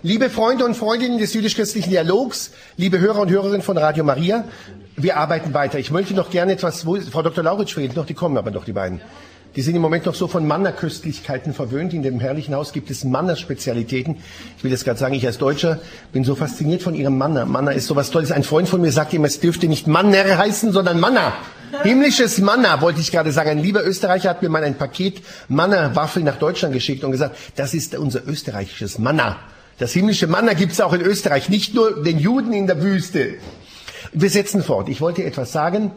Liebe Freunde und Freundinnen des jüdisch-christlichen Dialogs, liebe Hörer und Hörerinnen von Radio Maria, wir arbeiten weiter. Ich möchte noch gerne etwas, Frau Dr. Lauritsch fehlt noch, die kommen aber noch, die beiden. Die sind im Moment noch so von Manna-Köstlichkeiten verwöhnt. In dem herrlichen Haus gibt es Manna-Spezialitäten. Ich will das gerade sagen, ich als Deutscher bin so fasziniert von ihrem Manna. Manna ist sowas Tolles. Ein Freund von mir sagt immer, es dürfte nicht Manner heißen, sondern Manna. Himmlisches Manna, wollte ich gerade sagen. Ein lieber Österreicher hat mir mal ein Paket Manna-Waffeln nach Deutschland geschickt und gesagt, das ist unser österreichisches Manna. Das himmlische Manna gibt es auch in Österreich, nicht nur den Juden in der Wüste. Wir setzen fort. Ich wollte etwas sagen.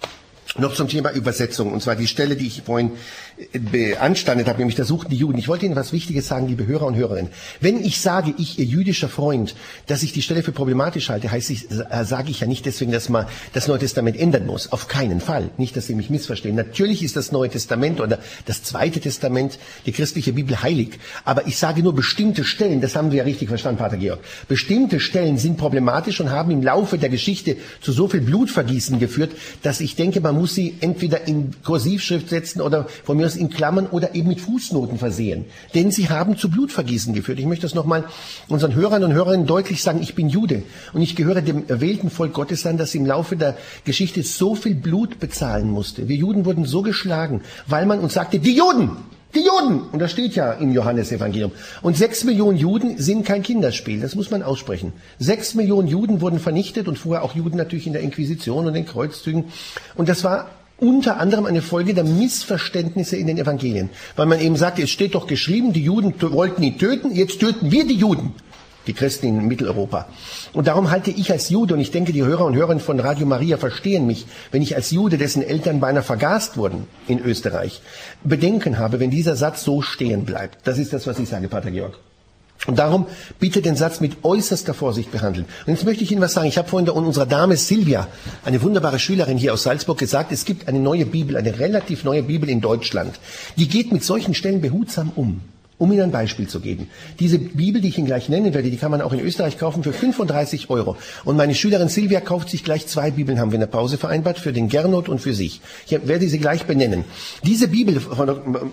Noch zum Thema Übersetzung, und zwar die Stelle, die ich vorhin beanstandet habe, nämlich da suchten die Juden. Ich wollte Ihnen was Wichtiges sagen, liebe Hörer und Hörerinnen. Wenn ich sage, ich, Ihr jüdischer Freund, dass ich die Stelle für problematisch halte, sage ich ja nicht deswegen, dass man das Neue Testament ändern muss. Auf keinen Fall. Nicht, dass Sie mich missverstehen. Natürlich ist das Neue Testament oder das Zweite Testament, die christliche Bibel, heilig. Aber ich sage nur bestimmte Stellen, das haben Sie ja richtig verstanden, Pater Georg. Bestimmte Stellen sind problematisch und haben im Laufe der Geschichte zu so viel Blutvergießen geführt, dass ich denke, man muss sie entweder in Kursivschrift setzen oder von mir aus in Klammern oder eben mit Fußnoten versehen. Denn sie haben zu Blutvergießen geführt. Ich möchte das nochmal unseren Hörern und Hörerinnen deutlich sagen. Ich bin Jude und ich gehöre dem erwählten Volk Gottes an, das im Laufe der Geschichte so viel Blut bezahlen musste. Wir Juden wurden so geschlagen, weil man uns sagte, die Juden! Die Juden! Und das steht ja im Johannesevangelium. Und 6 Millionen Juden sind kein Kinderspiel, das muss man aussprechen. 6 Millionen Juden wurden vernichtet und vorher auch Juden natürlich in der Inquisition und den Kreuzzügen. Und das war unter anderem eine Folge der Missverständnisse in den Evangelien. Weil man eben sagt, es steht doch geschrieben, die Juden wollten ihn töten, jetzt töten wir die Juden. Die Christen in Mitteleuropa. Und darum halte ich als Jude, und ich denke, die Hörer und Hörerinnen von Radio Maria verstehen mich, wenn ich als Jude, dessen Eltern beinahe vergast wurden in Österreich, Bedenken habe, wenn dieser Satz so stehen bleibt. Das ist das, was ich sage, Pater Georg. Und darum bitte den Satz mit äußerster Vorsicht behandeln. Und jetzt möchte ich Ihnen was sagen. Ich habe vorhin unserer Dame Silvia, eine wunderbare Schülerin hier aus Salzburg, gesagt, es gibt eine neue Bibel, eine relativ neue Bibel in Deutschland. Die geht mit solchen Stellen behutsam um. Um Ihnen ein Beispiel zu geben. Diese Bibel, die ich Ihnen gleich nennen werde, die kann man auch in Österreich kaufen für 35 €. Und meine Schülerin Silvia kauft sich gleich 2 Bibeln, haben wir in der Pause vereinbart, für den Gernot und für sich. Ich werde sie gleich benennen. Diese Bibel, Frau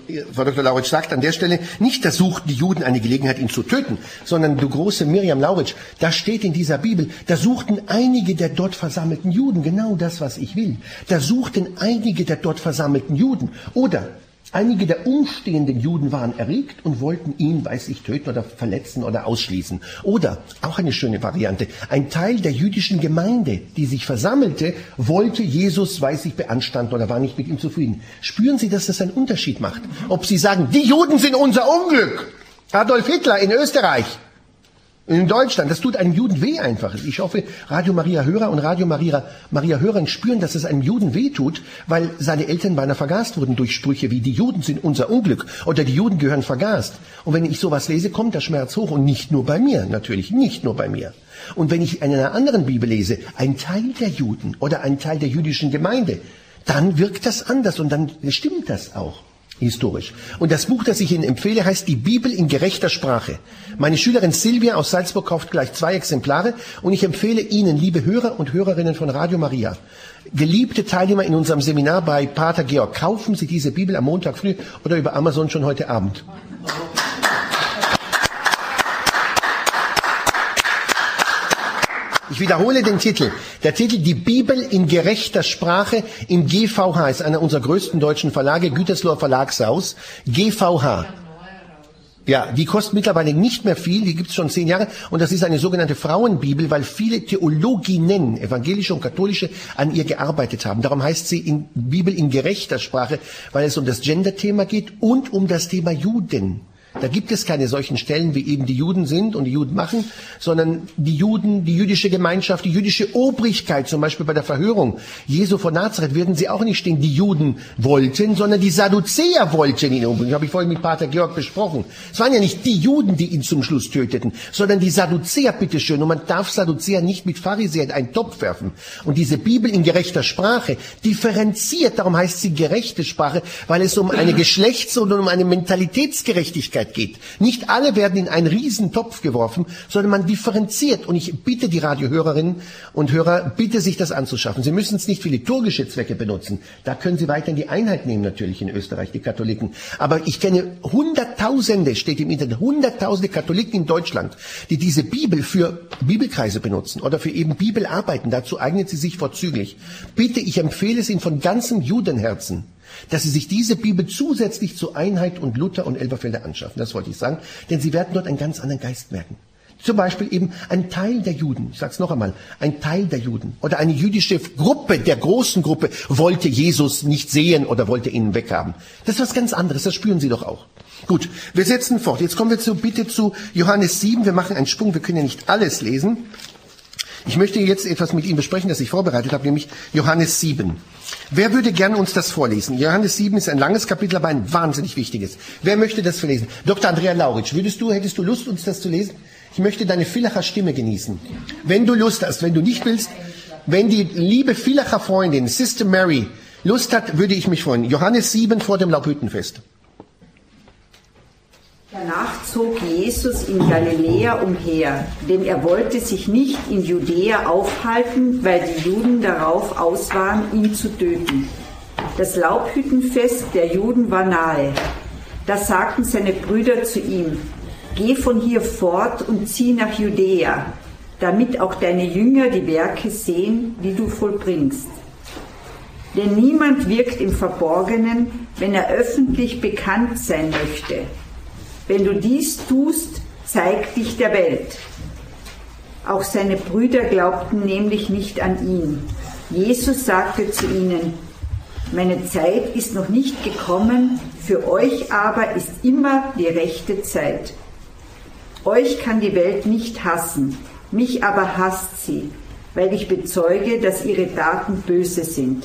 Dr. Lauritsch sagt an der Stelle, nicht, da suchten die Juden eine Gelegenheit, ihn zu töten, sondern du große Miriam Lauritsch, da steht in dieser Bibel, da suchten einige der dort versammelten Juden, genau das, was ich will. Da suchten einige der dort versammelten Juden. Oder einige der umstehenden Juden waren erregt und wollten ihn, weiß ich, töten oder verletzen oder ausschließen. Oder, auch eine schöne Variante, ein Teil der jüdischen Gemeinde, die sich versammelte, wollte Jesus, weiß ich, beanstanden oder war nicht mit ihm zufrieden. Spüren Sie, dass das einen Unterschied macht? Ob Sie sagen, die Juden sind unser Unglück. Adolf Hitler in Österreich. In Deutschland, das tut einem Juden weh einfach. Ich hoffe, Radio Maria Hörer und Radio Maria Hörern spüren, dass es einem Juden weh tut, weil seine Eltern beinahe vergast wurden durch Sprüche wie, die Juden sind unser Unglück oder die Juden gehören vergast. Und wenn ich sowas lese, kommt der Schmerz hoch und nicht nur bei mir, natürlich, nicht nur bei mir. Und wenn ich in einer anderen Bibel lese, ein Teil der Juden oder ein Teil der jüdischen Gemeinde, dann wirkt das anders und dann stimmt das auch. Historisch. Und das Buch, das ich Ihnen empfehle, heißt Die Bibel in gerechter Sprache. Meine Schülerin Silvia aus Salzburg kauft gleich 2 Exemplare und ich empfehle Ihnen, liebe Hörer und Hörerinnen von Radio Maria, geliebte Teilnehmer in unserem Seminar bei Pater Georg, kaufen Sie diese Bibel am Montag früh oder über Amazon schon heute Abend. Ich wiederhole den Titel. Der Titel Die Bibel in gerechter Sprache im GVH ist einer unserer größten deutschen Verlage, Gütersloher Verlagshaus, GVH. Ja, die kostet mittlerweile nicht mehr viel, die gibt es schon 10 Jahre und das ist eine sogenannte Frauenbibel, weil viele Theologinnen, evangelische und katholische, an ihr gearbeitet haben. Darum heißt sie Bibel in gerechter Sprache, weil es um das Gender-Thema geht und um das Thema Juden. Da gibt es keine solchen Stellen, wie eben die Juden sind und die Juden machen, sondern die Juden, die jüdische Gemeinschaft, die jüdische Obrigkeit, zum Beispiel bei der Verhörung Jesu von Nazareth, werden sie auch nicht stehen, die Juden wollten, sondern die Sadduzäer wollten ihn umbringen. Das habe ich vorhin mit Pater Georg besprochen. Es waren ja nicht die Juden, die ihn zum Schluss töteten, sondern die Sadduzäer, bitteschön. Und man darf Sadduzäer nicht mit Pharisäern in einen Topf werfen. Und diese Bibel in gerechter Sprache differenziert, darum heißt sie gerechte Sprache, weil es um eine Geschlechts- und um eine Mentalitätsgerechtigkeit Einheit geht. Nicht alle werden in einen Riesentopf geworfen, sondern man differenziert. Und ich bitte die Radiohörerinnen und Hörer, bitte sich das anzuschaffen. Sie müssen es nicht für liturgische Zwecke benutzen. Da können Sie weiterhin die Einheit nehmen, natürlich in Österreich, die Katholiken. Aber ich kenne Hunderttausende, steht im Internet, Hunderttausende Katholiken in Deutschland, die diese Bibel für Bibelkreise benutzen oder für eben Bibelarbeiten. Dazu eignet sie sich vorzüglich. Bitte, ich empfehle es Ihnen von ganzem Judenherzen, dass Sie sich diese Bibel zusätzlich zu Einheit und Luther und Elberfelder anschaffen. Das wollte ich sagen, denn Sie werden dort einen ganz anderen Geist merken. Zum Beispiel eben ein Teil der Juden, ich sage es noch einmal, ein Teil der Juden oder eine jüdische Gruppe, der großen Gruppe, wollte Jesus nicht sehen oder wollte ihn weghaben. Das ist was ganz anderes, das spüren Sie doch auch. Gut, wir setzen fort. Jetzt kommen wir bitte zu Johannes 7. Wir machen einen Sprung, wir können ja nicht alles lesen. Ich möchte jetzt etwas mit Ihnen besprechen, das ich vorbereitet habe, nämlich Johannes 7. Wer würde gerne uns das vorlesen? Johannes 7 ist ein langes Kapitel, aber ein wahnsinnig wichtiges. Wer möchte das verlesen? Dr. Andrea Lauritsch, hättest du Lust, uns das zu lesen? Ich möchte deine Villacher Stimme genießen. Wenn du Lust hast, wenn du nicht willst, wenn die liebe Villacher Freundin, Sister Mary, Lust hat, würde ich mich freuen. Johannes 7 vor dem Laubhüttenfest. Danach zog Jesus in Galiläa umher, denn er wollte sich nicht in Judäa aufhalten, weil die Juden darauf aus waren, ihn zu töten. Das Laubhüttenfest der Juden war nahe. Da sagten seine Brüder zu ihm: Geh von hier fort und zieh nach Judäa, damit auch deine Jünger die Werke sehen, die du vollbringst. Denn niemand wirkt im Verborgenen, wenn er öffentlich bekannt sein möchte. Wenn du dies tust, zeig dich der Welt. Auch seine Brüder glaubten nämlich nicht an ihn. Jesus sagte zu ihnen: Meine Zeit ist noch nicht gekommen, für euch aber ist immer die rechte Zeit. Euch kann die Welt nicht hassen, mich aber hasst sie, weil ich bezeuge, dass ihre Taten böse sind.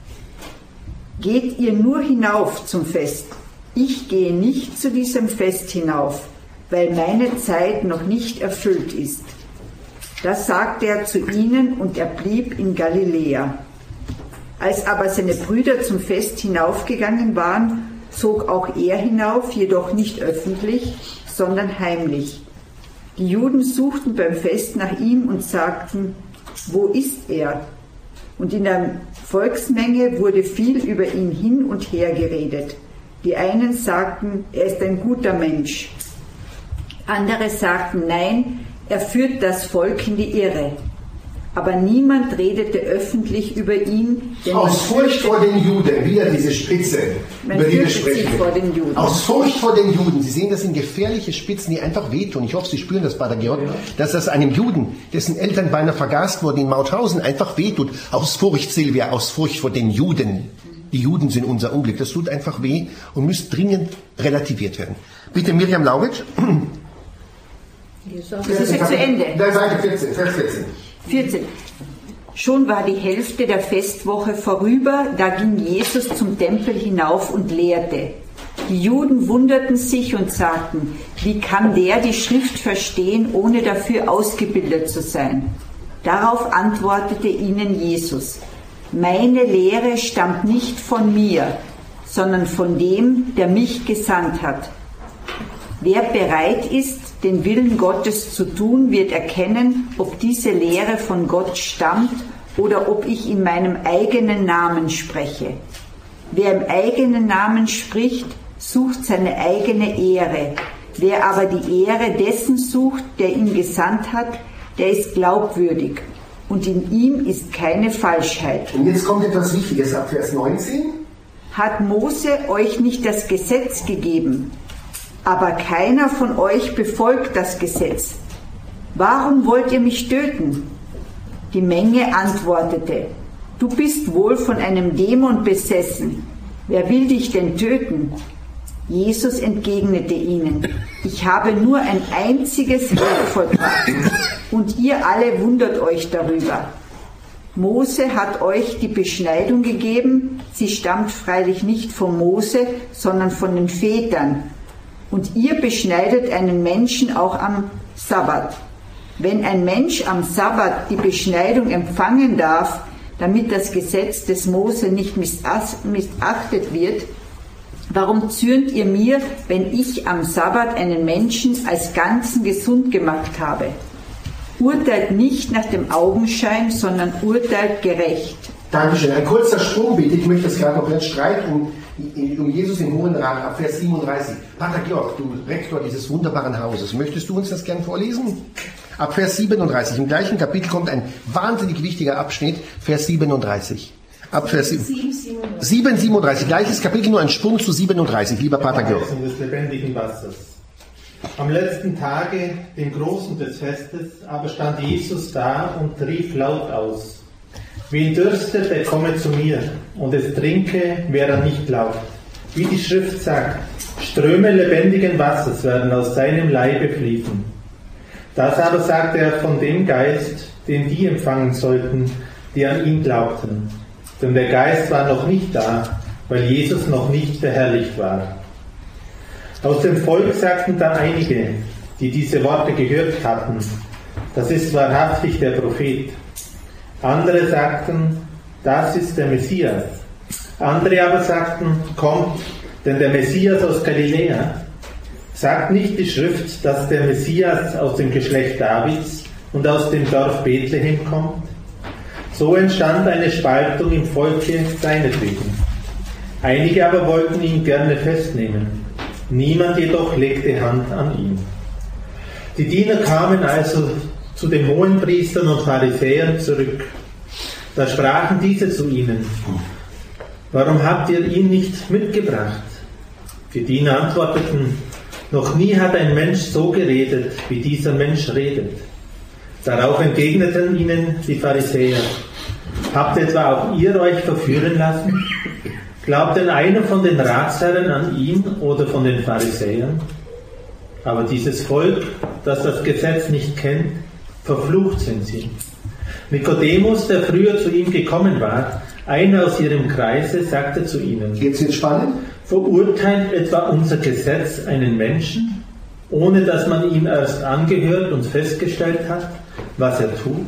Geht ihr nur hinauf zum Fest? Ich gehe nicht zu diesem Fest hinauf, weil meine Zeit noch nicht erfüllt ist. Das sagte er zu ihnen und er blieb in Galiläa. Als aber seine Brüder zum Fest hinaufgegangen waren, zog auch er hinauf, jedoch nicht öffentlich, sondern heimlich. Die Juden suchten beim Fest nach ihm und sagten: Wo ist er? Und in der Volksmenge wurde viel über ihn hin und her geredet. Die einen sagten, er ist ein guter Mensch. Andere sagten, nein, er führt das Volk in die Irre. Aber niemand redete öffentlich über ihn. Denn aus Furcht vor den Juden, wieder diese Spitze, über die wir sprechen. Vor den Juden. Aus Furcht vor den Juden. Sie sehen, das sind gefährliche Spitzen, die einfach wehtun. Ich hoffe, Sie spüren das, Pater Georg, dass das einem Juden, dessen Eltern beinahe vergast wurden in Mauthausen, einfach wehtut. Aus Furcht, Silvia, aus Furcht vor den Juden. Die Juden sind unser Unglück. Das tut einfach weh und müsste dringend relativiert werden. Bitte, Miriam Lauritsch. Das ist jetzt zu Ende. Seite 14, Vers 14. 14. Schon war die Hälfte der Festwoche vorüber, da ging Jesus zum Tempel hinauf und lehrte. Die Juden wunderten sich und sagten: Wie kann der die Schrift verstehen, ohne dafür ausgebildet zu sein? Darauf antwortete ihnen Jesus: Meine Lehre stammt nicht von mir, sondern von dem, der mich gesandt hat. Wer bereit ist, den Willen Gottes zu tun, wird erkennen, ob diese Lehre von Gott stammt oder ob ich in meinem eigenen Namen spreche. Wer im eigenen Namen spricht, sucht seine eigene Ehre. Wer aber die Ehre dessen sucht, der ihn gesandt hat, der ist glaubwürdig. Und in ihm ist keine Falschheit. Und jetzt kommt etwas Wichtiges ab Vers 19. Hat Mose euch nicht das Gesetz gegeben? Aber keiner von euch befolgt das Gesetz. Warum wollt ihr mich töten? Die Menge antwortete: Du bist wohl von einem Dämon besessen. Wer will dich denn töten? Jesus entgegnete ihnen: Ich habe nur ein einziges Werk vollbracht, und ihr alle wundert euch darüber. Mose hat euch die Beschneidung gegeben, sie stammt freilich nicht von Mose, sondern von den Vätern. Und ihr beschneidet einen Menschen auch am Sabbat. Wenn ein Mensch am Sabbat die Beschneidung empfangen darf, damit das Gesetz des Mose nicht missachtet wird, Warum zürnt ihr mir, wenn ich am Sabbat einen Menschen als Ganzen gesund gemacht habe? Urteilt nicht nach dem Augenschein, sondern urteilt gerecht. Dankeschön. Ein kurzer Sprung bitte. Ich möchte es gerade noch einen Streit um Jesus im Hohen Rat ab Vers 37. Pater Georg, du Rektor dieses wunderbaren Hauses, möchtest du uns das gern vorlesen? Ab Vers 37. Im gleichen Kapitel kommt ein wahnsinnig wichtiger Abschnitt, Vers 37. Ab Vers 37. Gleiches Kapitel, nur ein Sprung zu 37. Lieber Pater Georg. Des lebendigen Wassers. Am letzten Tage, dem Großen des Festes, aber stand Jesus da und rief laut aus: Wen dürstet, der komme zu mir, und es trinke, wer er nicht glaubt. Wie die Schrift sagt, Ströme lebendigen Wassers werden aus seinem Leibe fließen. Das aber sagte er von dem Geist, den die empfangen sollten, die an ihn glaubten. Denn der Geist war noch nicht da, weil Jesus noch nicht verherrlicht war. Aus dem Volk sagten da einige, die diese Worte gehört hatten: Das ist wahrhaftig der Prophet. Andere sagten: Das ist der Messias. Andere aber sagten: Kommt, denn der Messias aus Galiläa. Sagt nicht die Schrift, dass der Messias aus dem Geschlecht Davids und aus dem Dorf Bethlehem kommt? So entstand eine Spaltung im Volke seinetwegen. Einige aber wollten ihn gerne festnehmen. Niemand jedoch legte Hand an ihn. Die Diener kamen also zu den Hohenpriestern und Pharisäern zurück. Da sprachen diese zu ihnen: Warum habt ihr ihn nicht mitgebracht? Die Diener antworteten: Noch nie hat ein Mensch so geredet, wie dieser Mensch redet. Darauf entgegneten ihnen die Pharisäer: Habt etwa auch ihr euch verführen lassen? Glaubt denn einer von den Ratsherren an ihn oder von den Pharisäern? Aber dieses Volk, das das Gesetz nicht kennt, verflucht sind sie. Nikodemus, der früher zu ihm gekommen war, einer aus ihrem Kreise, sagte zu ihnen: Jetzt wird spannend. Verurteilt etwa unser Gesetz einen Menschen, ohne dass man ihm erst angehört und festgestellt hat, was er tut?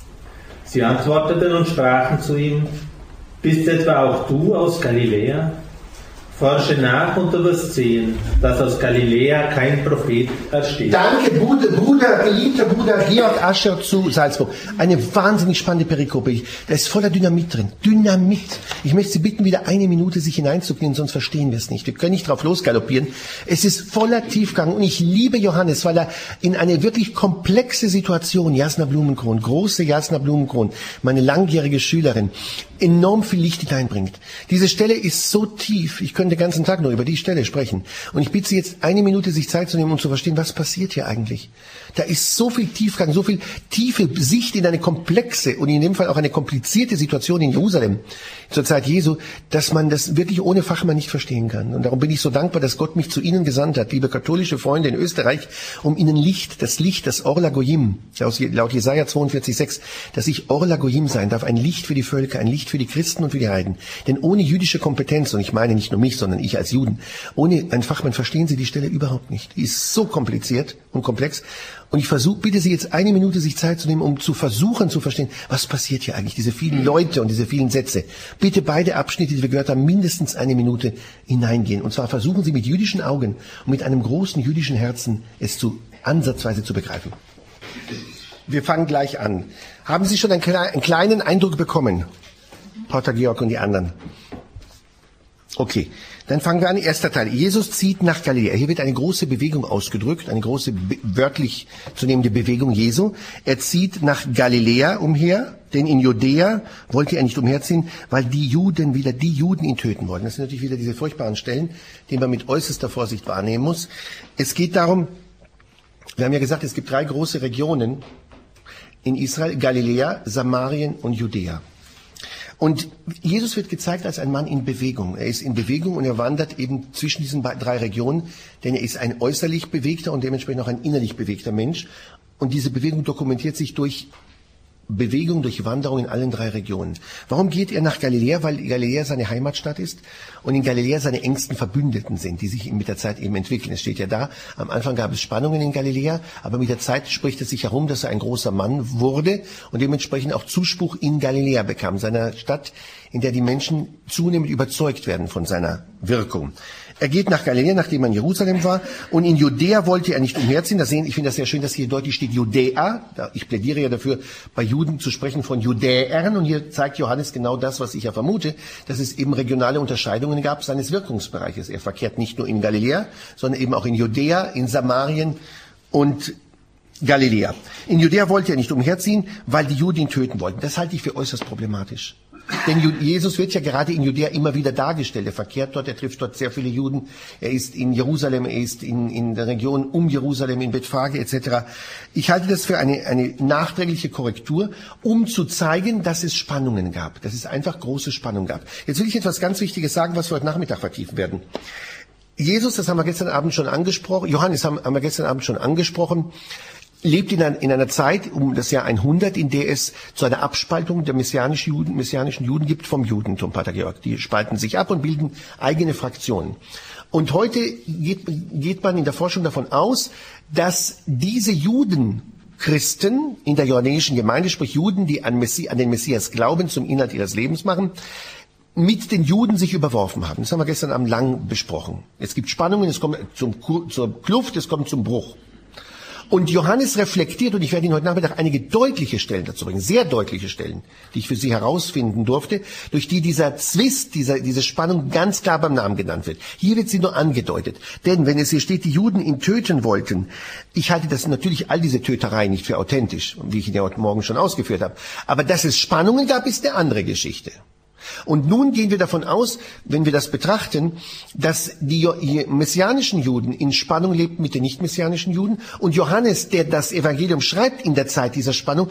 Sie antworteten und sprachen zu ihm: Bist etwa auch du aus Galiläa? Forsche nach und du wirst sehen, dass aus Galiläa kein Prophet ersteht. Danke, geliebter Bruder Georg Ascher zu Salzburg. Eine wahnsinnig spannende Perikope. Da ist voller Dynamit drin. Dynamit. Ich möchte Sie bitten, wieder eine Minute sich hineinzuknien, sonst verstehen wir es nicht. Wir können nicht drauf losgaloppieren. Es ist voller Tiefgang und ich liebe Johannes, weil er in eine wirklich komplexe Situation, Jasna Blumenkron, große Jasna Blumenkron, meine langjährige Schülerin, enorm viel Licht hineinbringt. Diese Stelle ist so tief, ich könnte den ganzen Tag nur über die Stelle sprechen. Und ich bitte Sie jetzt eine Minute, sich Zeit zu nehmen, um zu verstehen, was passiert hier eigentlich. Da ist so viel Tiefgang, so viel tiefe Sicht in eine komplexe und in dem Fall auch eine komplizierte Situation in Jerusalem zur Zeit Jesu, dass man das wirklich ohne Fachmann nicht verstehen kann. Und darum bin ich so dankbar, dass Gott mich zu Ihnen gesandt hat, liebe katholische Freunde in Österreich, um Ihnen das Orla Goyim, laut Jesaja 42,6, dass ich Orla Goyim sein darf, ein Licht für die Völker, ein Licht für die Christen und für die Heiden. Denn ohne jüdische Kompetenz, und ich meine nicht nur mich, sondern ich als Juden, ohne einen Fachmann verstehen Sie die Stelle überhaupt nicht. Die ist so kompliziert und komplex. Und ich bitte Sie jetzt eine Minute, sich Zeit zu nehmen, um zu versuchen zu verstehen, was passiert hier eigentlich, diese vielen Leute und diese vielen Sätze. Bitte beide Abschnitte, die wir gehört haben, mindestens eine Minute hineingehen. Und zwar versuchen Sie mit jüdischen Augen und mit einem großen jüdischen Herzen, es ansatzweise zu begreifen. Wir fangen gleich an. Haben Sie schon einen kleinen Eindruck bekommen? Pater Georg und die anderen. Okay, dann fangen wir an. Erster Teil. Jesus zieht nach Galiläa. Hier wird eine große Bewegung ausgedrückt, eine große wörtlich zu nehmende Bewegung Jesu. Er zieht nach Galiläa umher, denn in Judäa wollte er nicht umherziehen, weil die Juden ihn töten wollten. Das sind natürlich wieder diese furchtbaren Stellen, die man mit äußerster Vorsicht wahrnehmen muss. Es geht darum, wir haben ja gesagt, es gibt 3 große Regionen in Israel: Galiläa, Samarien und Judäa. Und Jesus wird gezeigt als ein Mann in Bewegung. Er ist in Bewegung und er wandert eben zwischen diesen 3 Regionen, denn er ist ein äußerlich bewegter und dementsprechend auch ein innerlich bewegter Mensch. Und diese Bewegung dokumentiert sich durch Bewegung, durch Wanderung in allen 3 Regionen. Warum geht er nach Galiläa? Weil Galiläa seine Heimatstadt ist und in Galiläa seine engsten Verbündeten sind, die sich mit der Zeit eben entwickeln. Es steht ja da, am Anfang gab es Spannungen in Galiläa, aber mit der Zeit spricht es sich herum, dass er ein großer Mann wurde und dementsprechend auch Zuspruch in Galiläa bekam, seiner Stadt, in der die Menschen zunehmend überzeugt werden von seiner Wirkung. Er geht nach Galiläa, nachdem er in Jerusalem war. Und in Judäa wollte er nicht umherziehen. Ich finde das sehr schön, dass hier deutlich steht Judäa. Ich plädiere ja dafür, bei Juden zu sprechen von Judäern. Und hier zeigt Johannes genau das, was ich ja vermute, dass es eben regionale Unterscheidungen gab seines Wirkungsbereiches. Er verkehrt nicht nur in Galiläa, sondern eben auch in Judäa, in Samarien und Galiläa. In Judäa wollte er nicht umherziehen, weil die Juden ihn töten wollten. Das halte ich für äußerst problematisch. Denn Jesus wird ja gerade in Judäa immer wieder dargestellt. Er verkehrt dort, er trifft dort sehr viele Juden. Er ist in Jerusalem, er ist in der Region um Jerusalem, in Bethphage etc. Ich halte das für eine nachträgliche Korrektur, um zu zeigen, dass es Spannungen gab, dass es einfach große Spannungen gab. Jetzt will ich etwas ganz Wichtiges sagen, was wir heute Nachmittag vertiefen werden. Jesus, das haben wir gestern Abend schon angesprochen, Johannes haben wir gestern Abend schon angesprochen, lebt in einer Zeit um das Jahr 100, in der es zu einer Abspaltung der messianischen Juden gibt vom Judentum, Pater Georg. Die spalten sich ab und bilden eigene Fraktionen. Und heute geht man in der Forschung davon aus, dass diese Christen in der johannäischen Gemeinde, sprich Juden, die an den Messias glauben, zum Inhalt ihres Lebens machen, mit den Juden sich überworfen haben. Das haben wir gestern Abend lang besprochen. Es gibt Spannungen, es kommt zur Kluft, es kommt zum Bruch. Und Johannes reflektiert, und ich werde Ihnen heute Nachmittag einige deutliche Stellen dazu bringen, sehr deutliche Stellen, die ich für Sie herausfinden durfte, durch die dieser Zwist, diese Spannung ganz klar beim Namen genannt wird. Hier wird sie nur angedeutet. Denn wenn es hier steht, die Juden ihn töten wollten, ich halte das natürlich all diese Tötereien nicht für authentisch, wie ich Ihnen ja heute Morgen schon ausgeführt habe. Aber dass es Spannungen gab, ist eine andere Geschichte. Und nun gehen wir davon aus, wenn wir das betrachten, dass die messianischen Juden in Spannung lebten mit den nicht-messianischen Juden und Johannes, der das Evangelium schreibt in der Zeit dieser Spannung,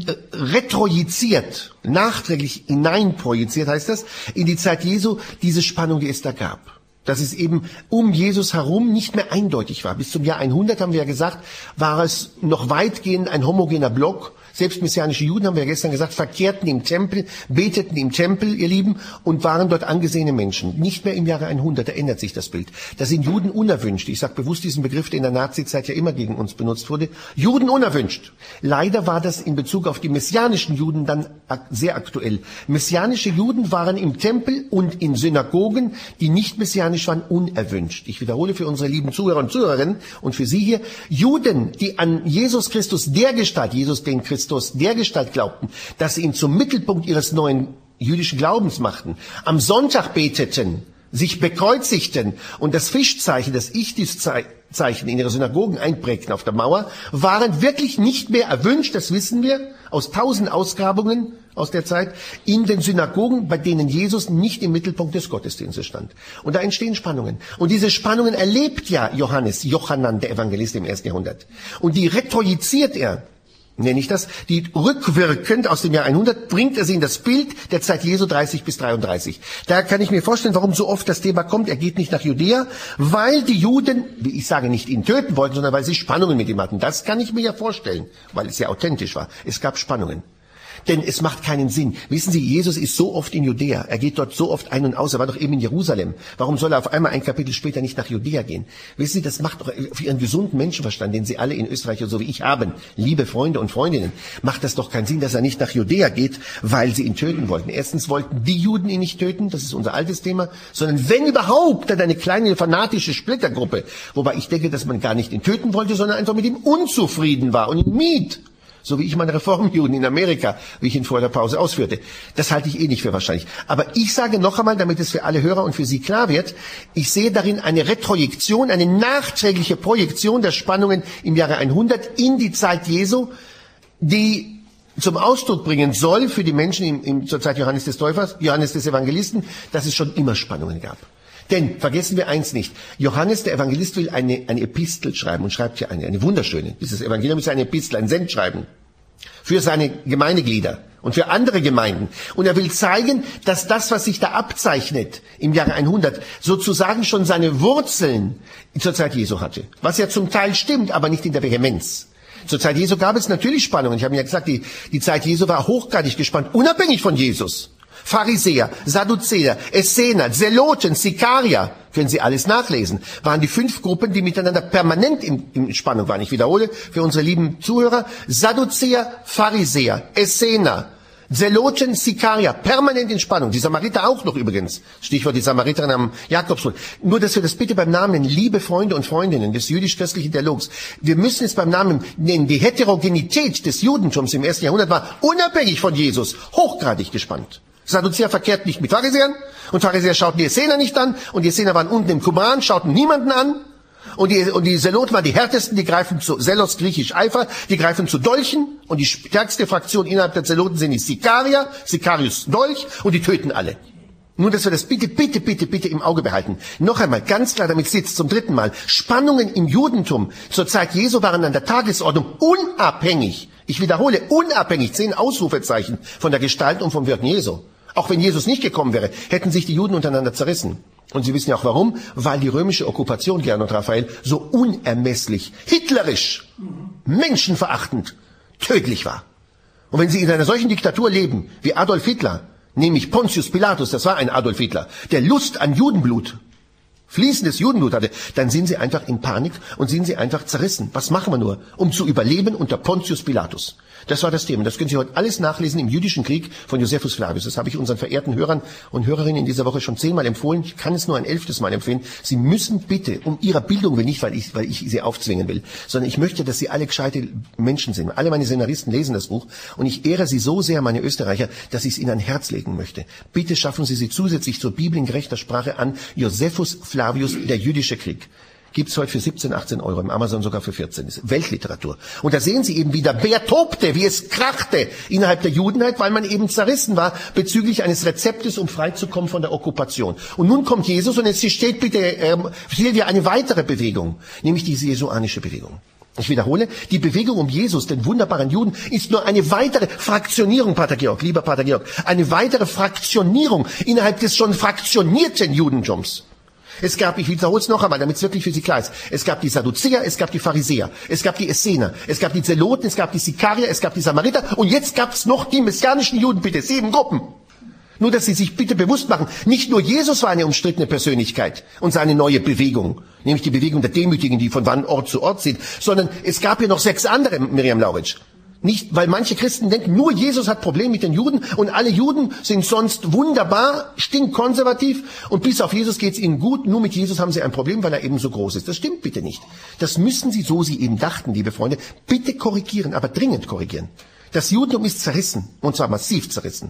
retrojiziert, nachträglich hineinprojiziert, heißt das, in die Zeit Jesu, diese Spannung, die es da gab. Dass es eben um Jesus herum nicht mehr eindeutig war. Bis zum Jahr 100, haben wir ja gesagt, war es noch weitgehend ein homogener Block. Selbst messianische Juden, haben wir ja gestern gesagt, verkehrten im Tempel, beteten im Tempel, ihr Lieben, und waren dort angesehene Menschen. Nicht mehr im Jahre 100, da ändert sich das Bild. Da sind Juden unerwünscht. Ich sage bewusst diesen Begriff, der in der Nazizeit ja immer gegen uns benutzt wurde. Juden unerwünscht. Leider war das in Bezug auf die messianischen Juden dann sehr aktuell. Messianische Juden waren im Tempel und in Synagogen, die nicht messianisch waren, unerwünscht. Ich wiederhole für unsere lieben Zuhörer und Zuhörerinnen und für Sie hier, Juden, die an Jesus Christus dergestalt, Jesus den Christus dergestalt glaubten, dass sie ihn zum Mittelpunkt ihres neuen jüdischen Glaubens machten, am Sonntag beteten, sich bekreuzigten und das Fischzeichen, das Ich-Dies-Zeichen in ihre Synagogen einprägten auf der Mauer, waren wirklich nicht mehr erwünscht, das wissen wir aus 1000 Ausgrabungen aus der Zeit, in den Synagogen, bei denen Jesus nicht im Mittelpunkt des Gottesdienstes stand. Und da entstehen Spannungen. Und diese Spannungen erlebt ja Johannan, der Evangelist im 1. Jahrhundert. Und die retrojiziert er, nenne ich das, die rückwirkend aus dem Jahr 100 bringt er sie in das Bild der Zeit Jesu 30 bis 33. Da kann ich mir vorstellen, warum so oft das Thema kommt, er geht nicht nach Judäa, weil die Juden, wie ich sage, nicht ihn töten wollten, sondern weil sie Spannungen mit ihm hatten. Das kann ich mir ja vorstellen, weil es ja authentisch war. Es gab Spannungen. Denn es macht keinen Sinn. Wissen Sie, Jesus ist so oft in Judäa. Er geht dort so oft ein und aus. Er war doch eben in Jerusalem. Warum soll er auf einmal ein Kapitel später nicht nach Judäa gehen? Wissen Sie, das macht doch für Ihren gesunden Menschenverstand, den Sie alle in Österreich so wie ich haben, liebe Freunde und Freundinnen, macht das doch keinen Sinn, dass er nicht nach Judäa geht, weil sie ihn töten wollten. Erstens wollten die Juden ihn nicht töten, das ist unser altes Thema, sondern wenn überhaupt, dann eine kleine fanatische Splittergruppe. Wobei ich denke, dass man gar nicht ihn töten wollte, sondern einfach mit ihm unzufrieden war und ihn mied. So wie ich meine Reformjuden in Amerika, wie ich ihn vor der Pause ausführte. Das halte ich nicht für wahrscheinlich. Aber ich sage noch einmal, damit es für alle Hörer und für Sie klar wird, ich sehe darin eine Retrojektion, eine nachträgliche Projektion der Spannungen im Jahre 100 in die Zeit Jesu, die zum Ausdruck bringen soll für die Menschen zur Zeit Johannes des Täufers, Johannes des Evangelisten, dass es schon immer Spannungen gab. Denn, vergessen wir eins nicht, Johannes, der Evangelist, will eine Epistel schreiben und schreibt hier eine wunderschöne. Dieses Evangelium ist eine Epistel, ein Sendschreiben für seine Gemeindeglieder und für andere Gemeinden. Und er will zeigen, dass das, was sich da abzeichnet im Jahre 100, sozusagen schon seine Wurzeln zur Zeit Jesu hatte. Was ja zum Teil stimmt, aber nicht in der Vehemenz. Zur Zeit Jesu gab es natürlich Spannungen. Ich habe ja gesagt, die Zeit Jesu war hochgradig gespannt, unabhängig von Jesus. Pharisäer, Sadduzäer, Essener, Zeloten, Sikarier, können Sie alles nachlesen, waren die 5 Gruppen, die miteinander permanent in Spannung waren. Ich wiederhole für unsere lieben Zuhörer, Sadduzäer, Pharisäer, Essener, Zeloten, Sikaria, permanent in Spannung. Die Samariter auch noch übrigens. Stichwort die Samariterin am Jakobsbruch. Nur, dass wir das bitte beim Namen nennen. Liebe Freunde und Freundinnen des jüdisch-christlichen Dialogs. Wir müssen es beim Namen nennen. Die Heterogenität des Judentums im 1. Jahrhundert war unabhängig von Jesus hochgradig gespannt. Sadduzäer verkehrt nicht mit Pharisäern. Und Pharisäer schauten die Essener nicht an. Und die Essener waren unten im Qumran, schauten niemanden an. Und die Zeloten waren die härtesten, die greifen zu, Zelos griechisch Eifer, die greifen zu Dolchen. Und die stärkste Fraktion innerhalb der Zeloten sind die Sikarier, Sikarius Dolch, und die töten alle. Nur, dass wir das bitte im Auge behalten. Noch einmal, ganz klar, damit sitzt zum dritten Mal. Spannungen im Judentum zur Zeit Jesu waren an der Tagesordnung unabhängig. Ich wiederhole, unabhängig, 10 Ausrufezeichen von der Gestalt und vom Wirken Jesu. Auch wenn Jesus nicht gekommen wäre, hätten sich die Juden untereinander zerrissen. Und Sie wissen ja auch warum, weil die römische Okkupation, Gernot Raphael, so unermesslich, hitlerisch, menschenverachtend, tödlich war. Und wenn Sie in einer solchen Diktatur leben, wie Adolf Hitler, nämlich Pontius Pilatus, das war ein Adolf Hitler, der Lust an Judenblut, fließendes Judenblut hatte, dann sind Sie einfach in Panik und sind Sie einfach zerrissen. Was machen wir nur, um zu überleben unter Pontius Pilatus? Das war das Thema. Das können Sie heute alles nachlesen im jüdischen Krieg von Josephus Flavius. Das habe ich unseren verehrten Hörern und Hörerinnen in dieser Woche schon 10-mal empfohlen. Ich kann es nur ein 11. Mal empfehlen. Sie müssen bitte, um Ihrer Bildung willen, nicht weil ich Sie aufzwingen will, sondern ich möchte, dass Sie alle gescheite Menschen sind. Alle meine Seminaristen lesen das Buch und ich ehre Sie so sehr, meine Österreicher, dass ich es Ihnen ein Herz legen möchte. Bitte schaffen Sie sie zusätzlich zur Bibel in gerechter Sprache an. Josephus Flavius, der jüdische Krieg. Gibt's heute für 17, 18 Euro, im Amazon sogar für 14. Das ist Weltliteratur. Und da sehen Sie eben, wie der Bär tobte, wie es krachte innerhalb der Judenheit, weil man eben zerrissen war bezüglich eines Rezeptes, um freizukommen von der Okkupation. Und nun kommt Jesus und jetzt steht bitte, Silvia, eine weitere Bewegung, nämlich diese jesuanische Bewegung. Ich wiederhole, die Bewegung um Jesus, den wunderbaren Juden, ist nur eine weitere Fraktionierung, Pater Georg, lieber Pater Georg, eine weitere Fraktionierung innerhalb des schon fraktionierten Judentums. Es gab, ich wiederhole es noch einmal, damit es wirklich für Sie klar ist, es gab die Sadduzäer, es gab die Pharisäer, es gab die Essener, es gab die Zeloten, es gab die Sikarier, es gab die Samariter und jetzt gab es noch die messianischen Juden, bitte, 7 Gruppen. Nur, dass Sie sich bitte bewusst machen, nicht nur Jesus war eine umstrittene Persönlichkeit und seine neue Bewegung, nämlich die Bewegung der Demütigen, die von Ort zu Ort zieht, sondern es gab hier noch 6 andere, Miriam Lauritsch. Nicht, weil manche Christen denken, nur Jesus hat Probleme mit den Juden und alle Juden sind sonst wunderbar, stinkkonservativ und bis auf Jesus geht's ihnen gut, nur mit Jesus haben sie ein Problem, weil er eben so groß ist. Das stimmt bitte nicht. Das müssen Sie, so Sie eben dachten, liebe Freunde, bitte korrigieren, aber dringend korrigieren. Das Judentum ist zerrissen, und zwar massiv zerrissen.